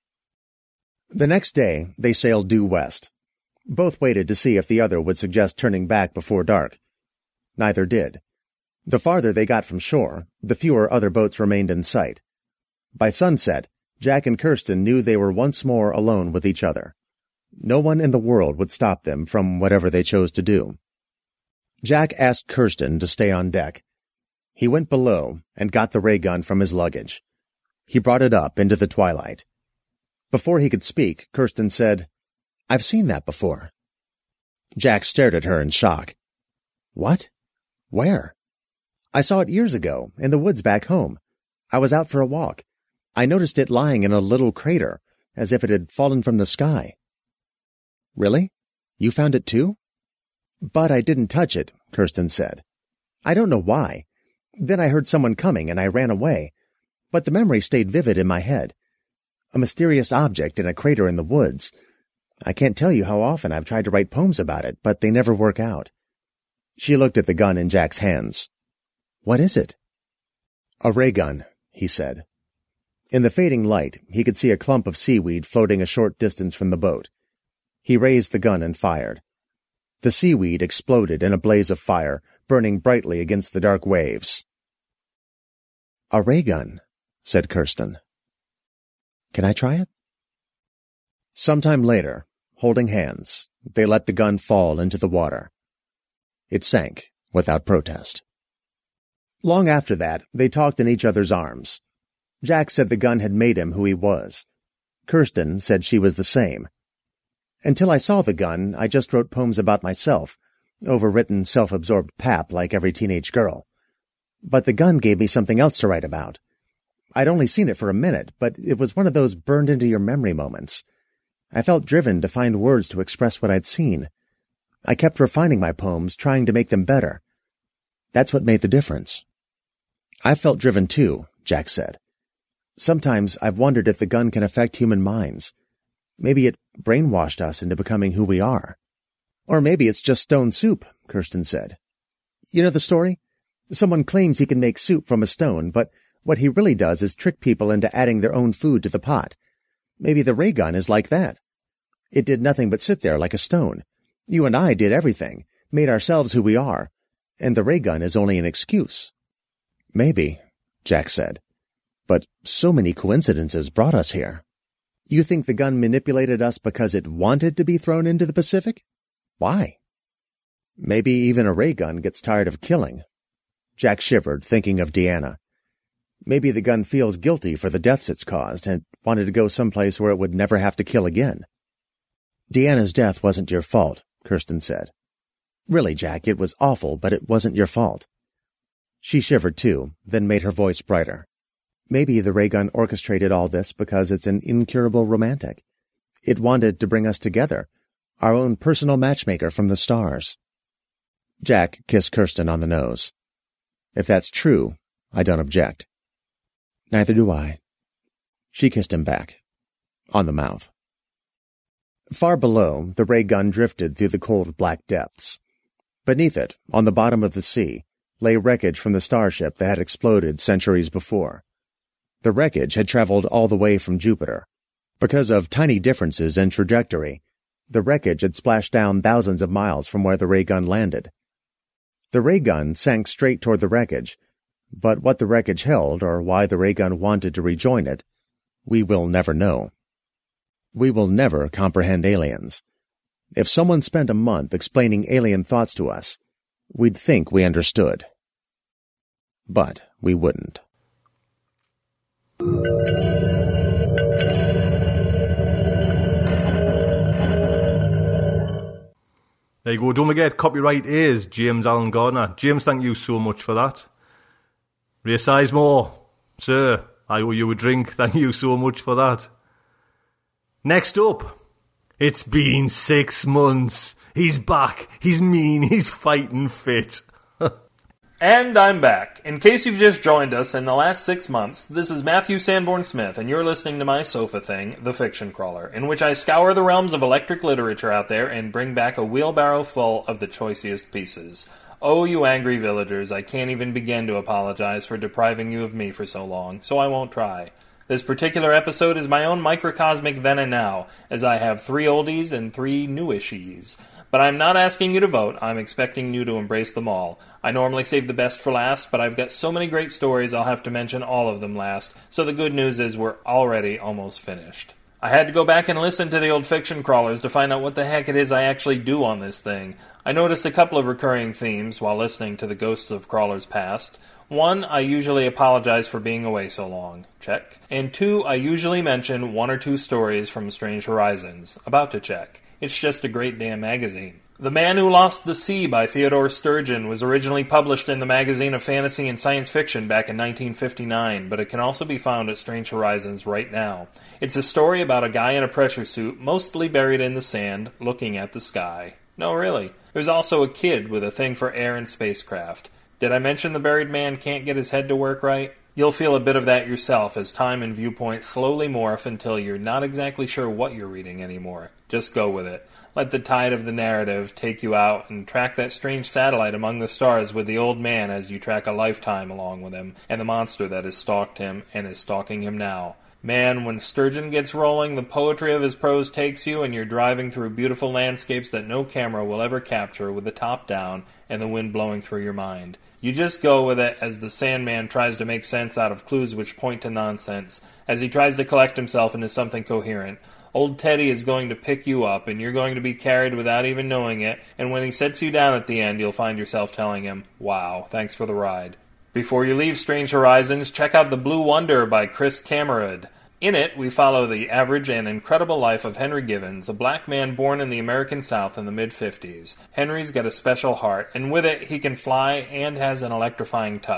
The next day, they sailed due west. Both waited to see if the other would suggest turning back before dark. Neither did. The farther they got from shore, the fewer other boats remained in sight. By sunset, Jack and Kirsten knew they were once more alone with each other. No one in the world would stop them from whatever they chose to do. Jack asked Kirsten to stay on deck. He went below and got the ray gun from his luggage. He brought it up into the twilight. Before he could speak, Kirsten said, "I've seen that before." Jack stared at her in shock. "What? Where?" "I saw it years ago, in the woods back home. I was out for a walk. I noticed it lying in a little crater, as if it had fallen from the sky." "Really? You found it too?" "But I didn't touch it," Kirsten said. "I don't know why. Then I heard someone coming and I ran away. But the memory stayed vivid in my head. A mysterious object in a crater in the woods. I can't tell you how often I've tried to write poems about it, but they never work out." She looked at the gun in Jack's hands. "What is it?" "A ray gun," he said. In the fading light, he could see a clump of seaweed floating a short distance from the boat. He raised the gun and fired. The seaweed exploded in a blaze of fire, burning brightly against the dark waves. "A ray gun," said Kirsten. "Can I try it?" Sometime later, holding hands, they let the gun fall into the water. It sank without protest. Long after that, they talked in each other's arms. Jack said the gun had made him who he was. Kirsten said she was the same. "Until I saw the gun, I just wrote poems about myself, overwritten, self-absorbed pap like every teenage girl. But the gun gave me something else to write about. I'd only seen it for a minute, but it was one of those burned-into-your-memory moments. I felt driven to find words to express what I'd seen. I kept refining my poems, trying to make them better. That's what made the difference. I felt driven too, Jack said. Sometimes I've wondered if the gun can affect human minds. Maybe it brainwashed us into becoming who we are. Or maybe it's just stone soup, Kirsten said. You know the story? Someone claims he can make soup from a stone, but what he really does is trick people into adding their own food to the pot. Maybe the ray gun is like that. It did nothing but sit there like a stone. You and I did everything, made ourselves who we are, and the ray gun is only an excuse. Maybe, Jack said. But so many coincidences brought us here. You think the gun manipulated us because it wanted to be thrown into the Pacific? Why? Maybe even a ray gun gets tired of killing. Jack shivered, thinking of Deanna. Maybe the gun feels guilty for the deaths it's caused and wanted to go someplace where it would never have to kill again. Deanna's death wasn't your fault, Kirsten said. Really, Jack, it was awful, but it wasn't your fault. She shivered too, then made her voice brighter. Maybe the ray gun orchestrated all this because it's an incurable romantic. It wanted to bring us together, our own personal matchmaker from the stars. Jack kissed Kirsten on the nose. If that's true, I don't object. Neither do I. She kissed him back, on the mouth. Far below, the ray gun drifted through the cold black depths. Beneath it, on the bottom of the sea, lay wreckage from the starship that had exploded centuries before. The wreckage had traveled all the way from Jupiter. Because of tiny differences in trajectory, the wreckage had splashed down thousands of miles from where the ray gun landed. The ray gun sank straight toward the wreckage, but what the wreckage held or why the ray gun wanted to rejoin it, we will never know. We will never comprehend aliens. If someone spent a month explaining alien thoughts to us, we'd think we understood. But we wouldn't. There you go. Don't forget, copyright is James Alan Gardner. James, thank you so much for that. Ray Sizemore, sir, I owe you a drink. Thank you so much for that. Next up, it's been six months. He's back. He's mean. He's fighting fit. And I'm back. In case you've just joined us in the last six months, this is Matthew Sanborn Smith, and you're listening to my sofa thing, The Fiction Crawler, in which I scour the realms of electric literature out there and bring back a wheelbarrow full of the choicest pieces. Oh, you angry villagers, I can't even begin to apologize for depriving you of me for so long, so I won't try. This particular episode is my own microcosmic then and now, as I have three oldies and three newishies. But I'm not asking you to vote, I'm expecting you to embrace them all. I normally save the best for last, but I've got so many great stories I'll have to mention all of them last, so the good news is we're already almost finished. I had to go back and listen to the old fiction crawlers to find out what the heck it is I actually do on this thing. I noticed a couple of recurring themes while listening to the ghosts of crawlers past. One, I usually apologize for being away so long. Check. And two, I usually mention one or two stories from Strange Horizons. About to check. It's just a great damn magazine. The Man Who Lost the Sea by Theodore Sturgeon was originally published in the Magazine of Fantasy and Science Fiction back in nineteen fifty-nine, but it can also be found at Strange Horizons right now. It's a story about a guy in a pressure suit, mostly buried in the sand, looking at the sky. No, really. There's also a kid with a thing for air and spacecraft. Did I mention the buried man can't get his head to work right? You'll feel a bit of that yourself as time and viewpoint slowly morph until you're not exactly sure what you're reading anymore. Just go with it. Let the tide of the narrative take you out and track that strange satellite among the stars with the old man as you track a lifetime along with him, and the monster that has stalked him and is stalking him now. Man, when Sturgeon gets rolling, the poetry of his prose takes you and you're driving through beautiful landscapes that no camera will ever capture with the top down and the wind blowing through your mind. You just go with it as the Sandman tries to make sense out of clues which point to nonsense, as he tries to collect himself into something coherent. Old Teddy is going to pick you up, and you're going to be carried without even knowing it, and when he sets you down at the end, you'll find yourself telling him, "Wow, thanks for the ride." Before you leave Strange Horizons, check out The Blue Wonder by Chris Camerad. In it, we follow the average and incredible life of Henry Givens, a black man born in the American South in the mid-fifties. Henry's got a special heart, and with it, he can fly and has an electrifying touch.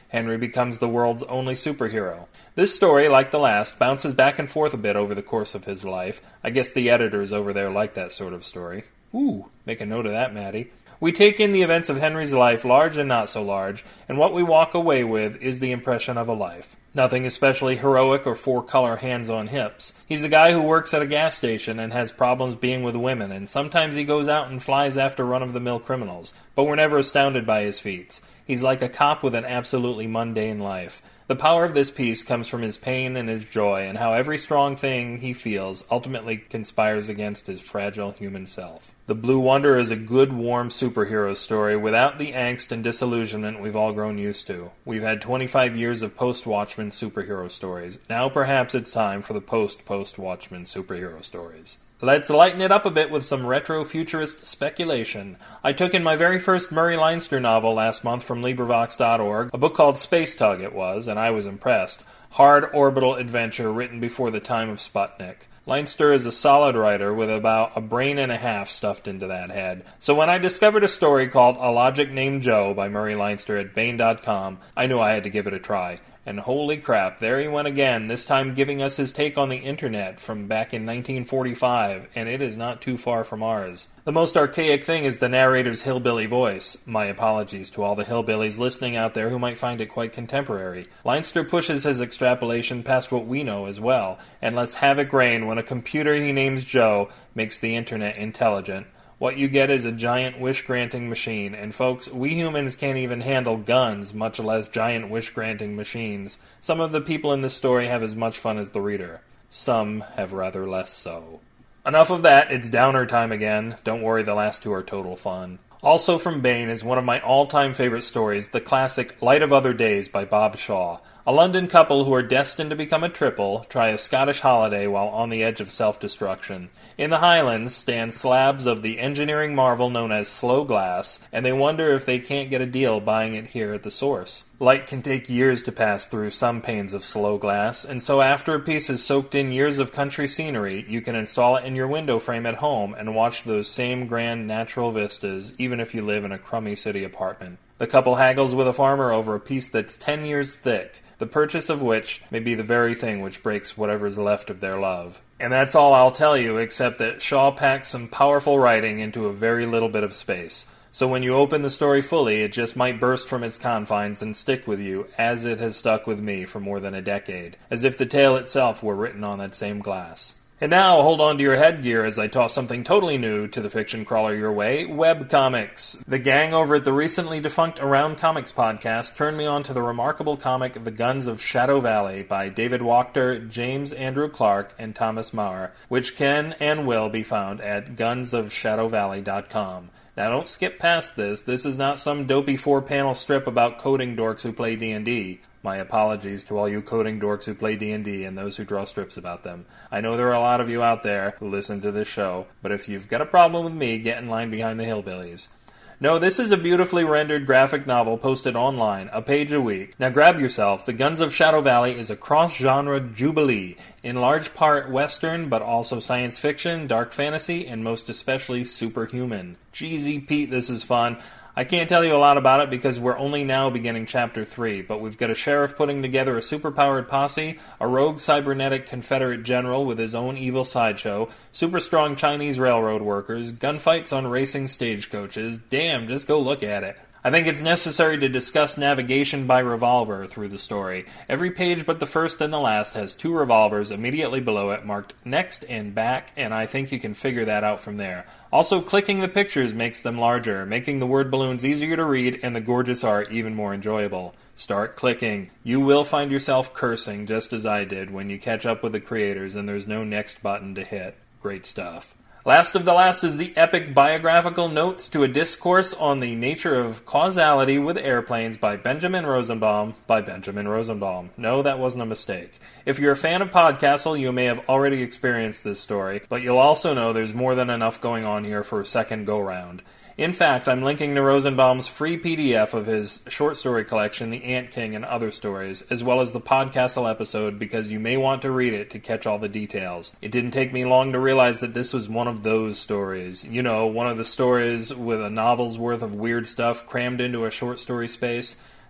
Henry becomes the world's only superhero. This story, like the last, bounces back and forth a bit over the course of his life. I guess the editors over there like that sort of story. Ooh, make a note of that, Maddie. We take in the events of Henry's life, large and not so large, and what we walk away with is the impression of a life. Nothing especially heroic or four-color hands-on hips. He's a guy who works at a gas station and has problems being with women, and sometimes he goes out and flies after run-of-the-mill criminals, but we're never astounded by his feats. He's like a cop with an absolutely mundane life. The power of this piece comes from his pain and his joy, and how every strong thing he feels ultimately conspires against his fragile human self. The Blue Wonder is a good, warm superhero story without the angst and disillusionment we've all grown used to. We've had twenty-five years of post-Watchmen superhero stories. Now perhaps it's time for the post-post-Watchmen superhero stories. Let's lighten it up a bit with some retro-futurist speculation. I took in my very first Murray Leinster novel last month from LibriVox dot org, a book called Space Tug it was, and I was impressed. Hard orbital adventure written before the time of Sputnik. Leinster is a solid writer with about a brain and a half stuffed into that head. So when I discovered a story called A Logic Named Joe by Murray Leinster at Baen dot com, I knew I had to give it a try. And holy crap, there he went again, this time giving us his take on the internet from back in nineteen forty-five, and it is not too far from ours. The most archaic thing is the narrator's hillbilly voice. My apologies to all the hillbillies listening out there who might find it quite contemporary. Leinster pushes his extrapolation past what we know as well, and lets havoc reign when a computer he names Joe makes the internet intelligent. What you get is a giant wish-granting machine, and folks, we humans can't even handle guns, much less giant wish-granting machines. Some of the people in this story have as much fun as the reader. Some have rather less so. Enough of that, it's downer time again. Don't worry, the last two are total fun. Also from Baen is one of my all-time favorite stories, the classic Light of Other Days by Bob Shaw. A London couple who are destined to become a triple try a Scottish holiday while on the edge of self-destruction. In the Highlands stand slabs of the engineering marvel known as slow glass, and they wonder if they can't get a deal buying it here at the source. Light can take years to pass through some panes of slow glass, and so after a piece has soaked in years of country scenery, you can install it in your window frame at home and watch those same grand natural vistas, even if you live in a crummy city apartment. The couple haggles with a farmer over a piece that's ten years thick, the purchase of which may be the very thing which breaks whatever's left of their love. And that's all I'll tell you, except that Shaw packs some powerful writing into a very little bit of space. So when you open the story fully, it just might burst from its confines and stick with you, as it has stuck with me for more than a decade, as if the tale itself were written on that same glass. And now, hold on to your headgear as I toss something totally new to the fiction crawler your way, webcomics. The gang over at the recently defunct Around Comics podcast turned me on to the remarkable comic The Guns of Shadow Valley by David Wachter, James Andrew Clark, and Thomas Maurer, which can and will be found at guns of shadow valley dot com. Now don't skip past this, this is not some dopey four-panel strip about coding dorks who play D and D. My apologies to all you coding dorks who play D and D and those who draw strips about them. I know there are a lot of you out there who listen to this show, but if you've got a problem with me, get in line behind the hillbillies. No, this is a beautifully rendered graphic novel posted online, a page a week. Now grab yourself. The Guns of Shadow Valley is a cross-genre jubilee, in large part Western, but also science fiction, dark fantasy, and most especially superhuman. Jeezy Pete, this is fun. I can't tell you a lot about it because we're only now beginning Chapter three, but we've got a sheriff putting together a superpowered posse, a rogue cybernetic Confederate general with his own evil sideshow, super strong Chinese railroad workers, gunfights on racing stagecoaches. Damn, just go look at it. I think it's necessary to discuss navigation by revolver through the story. Every page but the first and the last has two revolvers immediately below it marked next and back, and I think you can figure that out from there. Also, clicking the pictures makes them larger, making the word balloons easier to read and the gorgeous art even more enjoyable. Start clicking. You will find yourself cursing just as I did when you catch up with the creators and there's no next button to hit. Great stuff. Last of the last is the epic biographical notes to a discourse on the nature of causality with airplanes by Benjamin Rosenbaum by Benjamin Rosenbaum. No, that wasn't a mistake. If you're a fan of Podcastle, you may have already experienced this story, but you'll also know there's more than enough going on here for a second go-round. In fact, I'm linking to Rosenbaum's free P D F of his short story collection, The Ant King and Other Stories, as well as the Podcastle episode because you may want to read it to catch all the details. It didn't take me long to realize that this was one of those stories. You know, one of the stories with a novel's worth of weird stuff crammed into a short story space.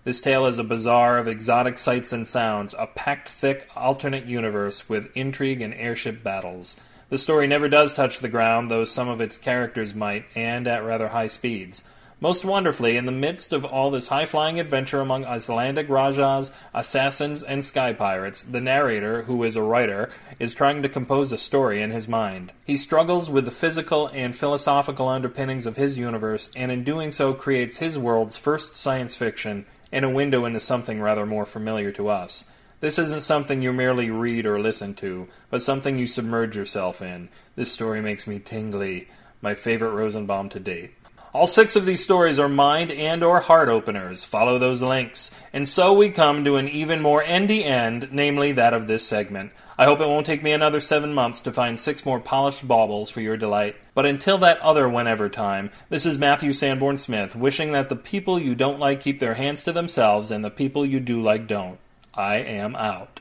This tale is a bazaar of exotic sights and sounds, a packed thick alternate universe with intrigue and airship battles. The story never does touch the ground, though some of its characters might, and at rather high speeds. Most wonderfully, in the midst of all this high-flying adventure among Icelandic Rajas, assassins, and sky pirates, the narrator, who is a writer, is trying to compose a story in his mind. He struggles with the physical and philosophical underpinnings of his universe, and in doing so creates his world's first science fiction, and a window into something rather more familiar to us. This isn't something you merely read or listen to, but something you submerge yourself in. This story makes me tingly. My favorite Rosenbaum to date. All six of these stories are mind and or heart openers. Follow those links. And so we come to an even more endy end, namely that of this segment. I hope it won't take me another seven months to find six more polished baubles for your delight. But until that other whenever time, this is Matthew Sanborn Smith, wishing that the people you don't like keep their hands to themselves and the people you do like don't. I am out.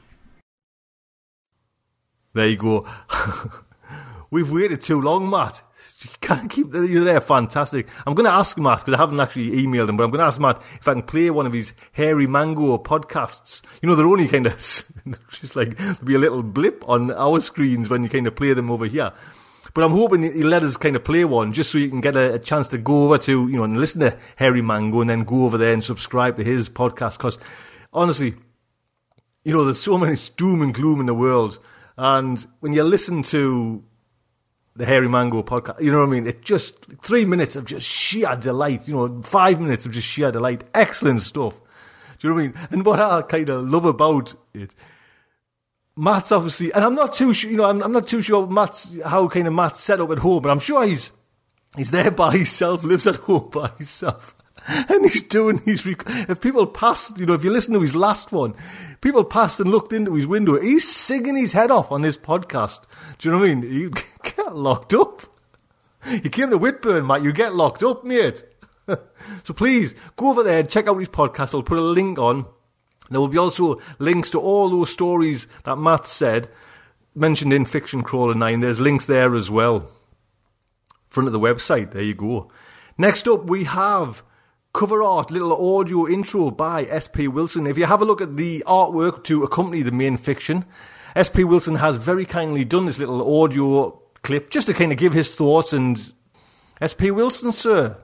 There you go. We've waited too long, Matt. You can't keep the, you're there, fantastic. I'm going to ask Matt, because I haven't actually emailed him, but I'm going to ask Matt if I can play one of his Hairy Mango podcasts. You know, they're only kind of, just like, there'll be a little blip on our screens when you kind of play them over here. But I'm hoping he'll let us kind of play one, just so you can get a, a chance to go over to, you know, and listen to Hairy Mango, and then go over there and subscribe to his podcast, because, honestly, you know, there's so much doom and gloom in the world, and when you listen to the Hairy Mango podcast, you know what I mean? It just, three minutes of just sheer delight, you know, five minutes of just sheer delight. Excellent stuff. Do you know what I mean? And what I kind of love about it, Matt's obviously, and I'm not too sure, you know, I'm, I'm not too sure Matt's, how kind of Matt's set up at home, but I'm sure he's, he's there by himself, lives at home by himself. And he's doing his, rec- if people passed, you know, if you listen to his last one, people passed and looked into his window, he's singing his head off on his podcast. Do you know what I mean? You get locked up. You came to Whitburn, Matt, you get locked up, mate. So please, go over there and check out his podcast. I'll put a link on. There will be also links to all those stories that Matt said, mentioned in Fiction Crawler nine. There's links there as well. Front of the website, there you go. Next up, we have cover art, little audio intro by S P Wilson. If you have a look at the artwork to accompany the main fiction, S P Wilson has very kindly done this little audio clip just to kind of give his thoughts. And S P Wilson, sir.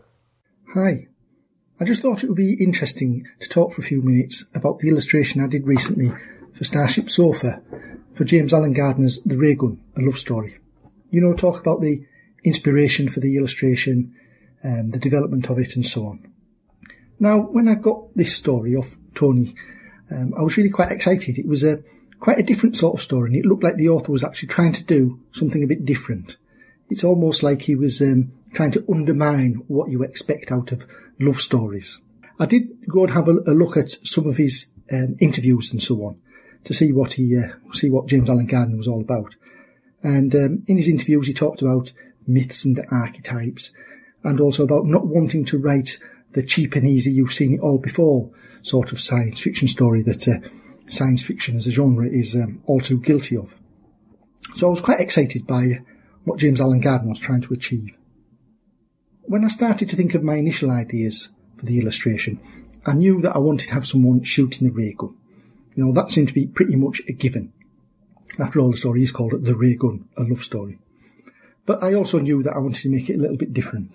Hi. I just thought it would be interesting to talk for a few minutes about the illustration I did recently for Starship Sofa for James Alan Gardner's The Ray Gun, A Love Story. You know, talk about the inspiration for the illustration, um, the development of it and so on. Now, when I got this story off Tony, um, I was really quite excited. It was a quite a different sort of story, and it looked like the author was actually trying to do something a bit different. It's almost like he was um, trying to undermine what you expect out of love stories. I did go and have a, a look at some of his um, interviews and so on to see what he uh, see what James Alan Gardner was all about. And um, in his interviews, he talked about myths and archetypes, and also about not wanting to write the cheap and easy, you've seen it all before sort of science fiction story that uh, science fiction as a genre is um, all too guilty of. So I was quite excited by what James Alan Gardner was trying to achieve. When I started to think of my initial ideas for the illustration, I knew that I wanted to have someone shooting the ray gun. You know, that seemed to be pretty much a given. After all, the story is called The Ray Gun, A Love Story. But I also knew that I wanted to make it a little bit different.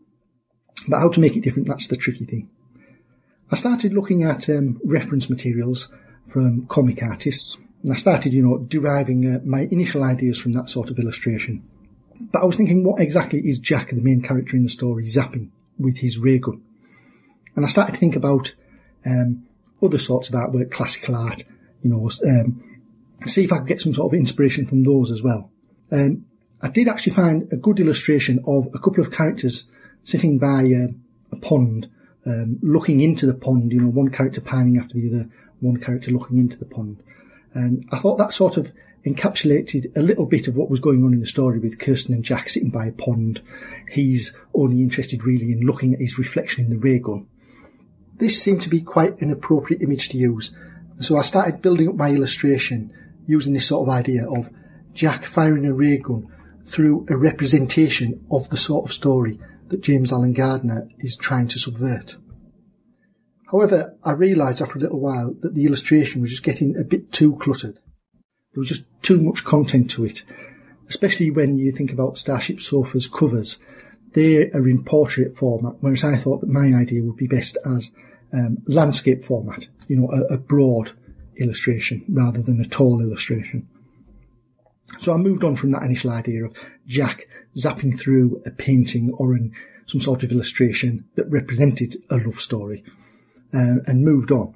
But how to make it different, that's the tricky thing. I started looking at um, reference materials from comic artists, and I started, you know, deriving uh, my initial ideas from that sort of illustration. But I was thinking, what exactly is Jack, the main character in the story, zapping with his ray gun? And I started to think about um, other sorts of artwork, classical art, you know, um, see if I could get some sort of inspiration from those as well. Um, I did actually find a good illustration of a couple of characters sitting by uh, a pond, um, looking into the pond, you know, one character pining after the other, one character looking into the pond. And I thought that sort of encapsulated a little bit of what was going on in the story with Kirsten and Jack sitting by a pond. He's only interested really in looking at his reflection in the ray gun. This seemed to be quite an appropriate image to use. So I started building up my illustration using this sort of idea of Jack firing a ray gun through a representation of the sort of story that James Alan Gardner is trying to subvert. However, I realised after a little while that the illustration was just getting a bit too cluttered. There was just too much content to it, especially when you think about Starship Sofa's covers. They are in portrait format, whereas I thought that my idea would be best as um, landscape format, you know, a, a broad illustration rather than a tall illustration. So I moved on from that initial idea of Jack zapping through a painting or in some sort of illustration that represented a love story, uh, and moved on.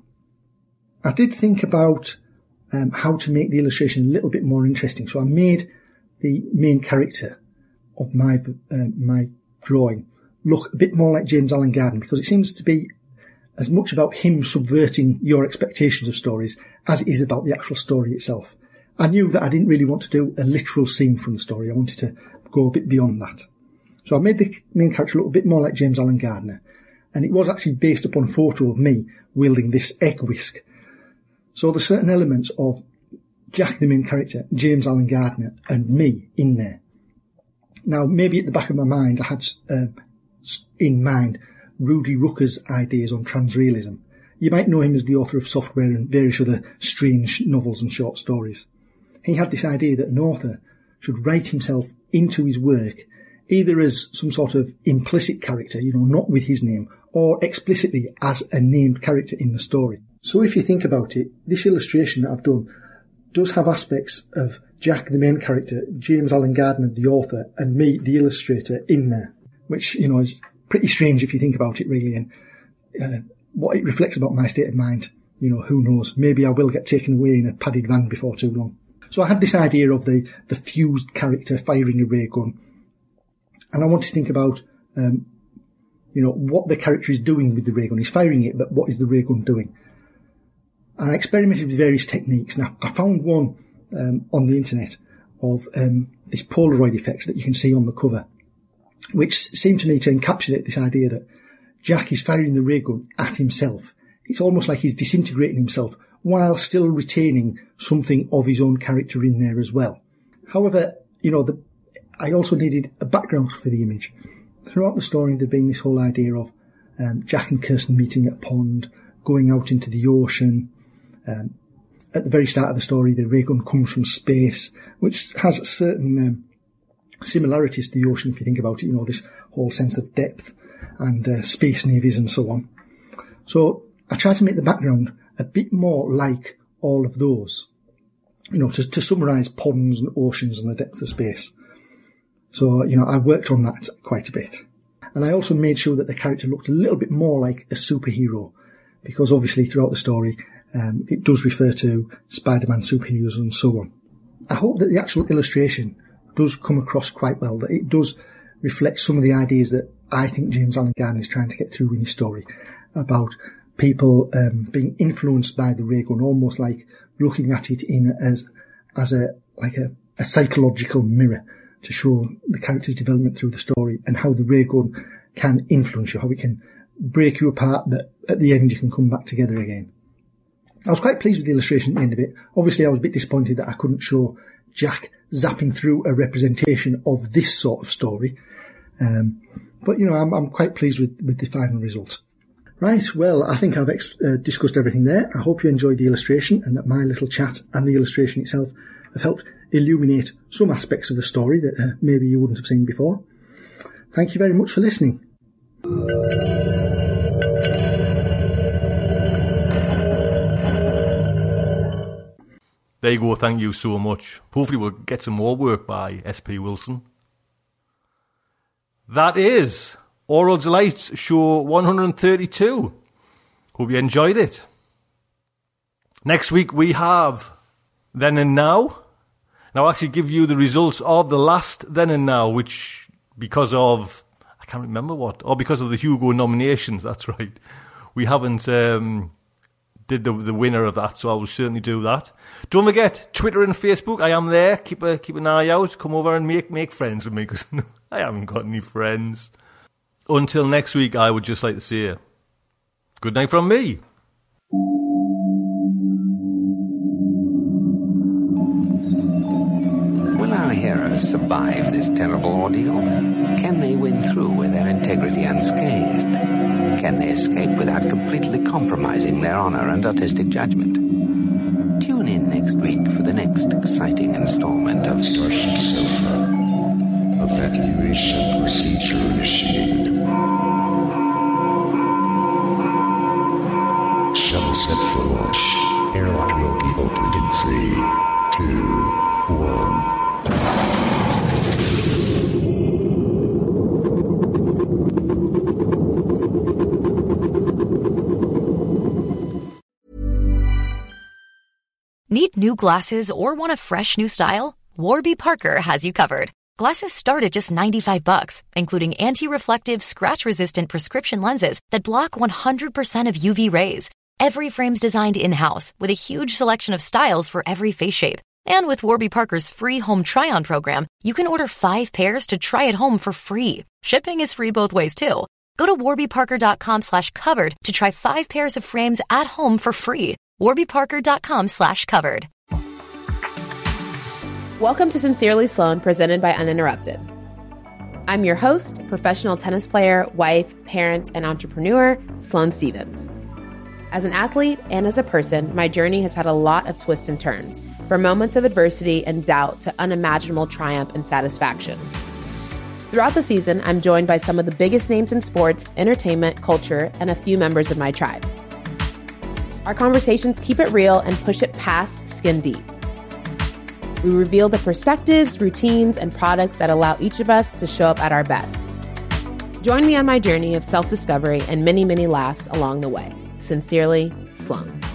I did think about um, how to make the illustration a little bit more interesting, so I made the main character of my uh, my drawing look a bit more like James Alan Gardner, because it seems to be as much about him subverting your expectations of stories as it is about the actual story itself. I knew that I didn't really want to do a literal scene from the story. I wanted to go a bit beyond that. So I made the main character look a bit more like James Alan Gardner, and it was actually based upon a photo of me wielding this egg whisk. So there's certain elements of Jack, the main character, James Alan Gardner, and me in there. Now, maybe at the back of my mind, I had uh, in mind Rudy Rucker's ideas on transrealism. You might know him as the author of Software and various other strange novels and short stories. He had this idea that an author should write himself into his work either as some sort of implicit character, you know, not with his name, or explicitly as a named character in the story. So if you think about it, this illustration that I've done does have aspects of Jack, the main character, James Alan Gardner, the author, and me, the illustrator, in there, which, you know, is pretty strange if you think about it, really, and uh, what it reflects about my state of mind, you know, who knows, maybe I will get taken away in a padded van before too long. So I had this idea of the, the fused character firing a ray gun, and I want to think about, um, you know, what the character is doing with the ray gun. He's firing it, but what is the ray gun doing? And I experimented with various techniques, and I, I found one um, on the internet of um, this Polaroid effect that you can see on the cover, which seemed to me to encapsulate this idea that Jack is firing the ray gun at himself. It's almost like he's disintegrating himself while still retaining something of his own character in there as well. However, you know, the, I also needed a background for the image. Throughout the story, there'd been this whole idea of um, Jack and Kirsten meeting at a pond, going out into the ocean. Um, at the very start of the story, the ray gun comes from space, which has certain um, similarities to the ocean if you think about it, you know, this whole sense of depth and uh, space navies and so on. So I tried to make the background a bit more like all of those, you know, to, to summarise ponds and oceans and the depth of space. So, you know, I worked on that quite a bit. And I also made sure that the character looked a little bit more like a superhero, because obviously throughout the story, um, it does refer to Spider-Man superheroes and so on. I hope that the actual illustration does come across quite well, that it does reflect some of the ideas that I think James Alan Gardner is trying to get through in his story about people um, being influenced by the ray gun, almost like looking at it in as as a like a, a psychological mirror to show the character's development through the story and how the ray gun can influence you, how it can break you apart, but at the end you can come back together again. I was quite pleased with the illustration at the end of it. Obviously I was a bit disappointed that I couldn't show Jack zapping through a representation of this sort of story. Um, but, you know, I'm, I'm quite pleased with, with the final result. Right, well, I think I've ex- uh, discussed everything there. I hope you enjoyed the illustration and that my little chat and the illustration itself have helped illuminate some aspects of the story that uh, maybe you wouldn't have seen before. Thank you very much for listening. There you go, thank you so much. Hopefully we'll get some more work by S P Wilson. That is Aural Delights show one hundred thirty-two. Hope you enjoyed it. Next week we have Then and Now. Now I'll actually give you the results of the last Then and Now, which because of, I can't remember what, or because of the Hugo nominations, that's right. We haven't um, did the the winner of that, so I will certainly do that. Don't forget, Twitter and Facebook, I am there. Keep a, keep an eye out. Come over and make, make friends with me, because I haven't got any friends. Until next week, I would just like to say, good night from me. Will our heroes survive this terrible ordeal? Can they win through with their integrity unscathed? can they escape without completely compromising their honor and artistic judgment? Tune in next week for the next exciting installment of Starship Sofa. Evacuation procedure initiated. Shuttle set for launch. Airlock will be opened in three, two, one. Need new glasses or want a fresh new style? Warby Parker has you covered. Glasses start at just ninety-five bucks, including anti-reflective, scratch-resistant prescription lenses that block one hundred percent of U V rays. Every frame's designed in-house with a huge selection of styles for every face shape. And with Warby Parker's free home try-on program, you can order five pairs to try at home for free. Shipping is free both ways, too. Go to warbyparker.com slash covered to try five pairs of frames at home for free. warbyparker.com slash covered. Welcome to Sincerely Sloan, presented by Uninterrupted. I'm your host, professional tennis player, wife, parent, and entrepreneur, Sloane Stevens. As an athlete and as a person, my journey has had a lot of twists and turns, from moments of adversity and doubt to unimaginable triumph and satisfaction. Throughout the season, I'm joined by some of the biggest names in sports, entertainment, culture, and a few members of my tribe. Our conversations keep it real and push it past skin deep. We reveal the perspectives, routines, and products that allow each of us to show up at our best. Join me on my journey of self-discovery and many, many laughs along the way. Sincerely, Sloane.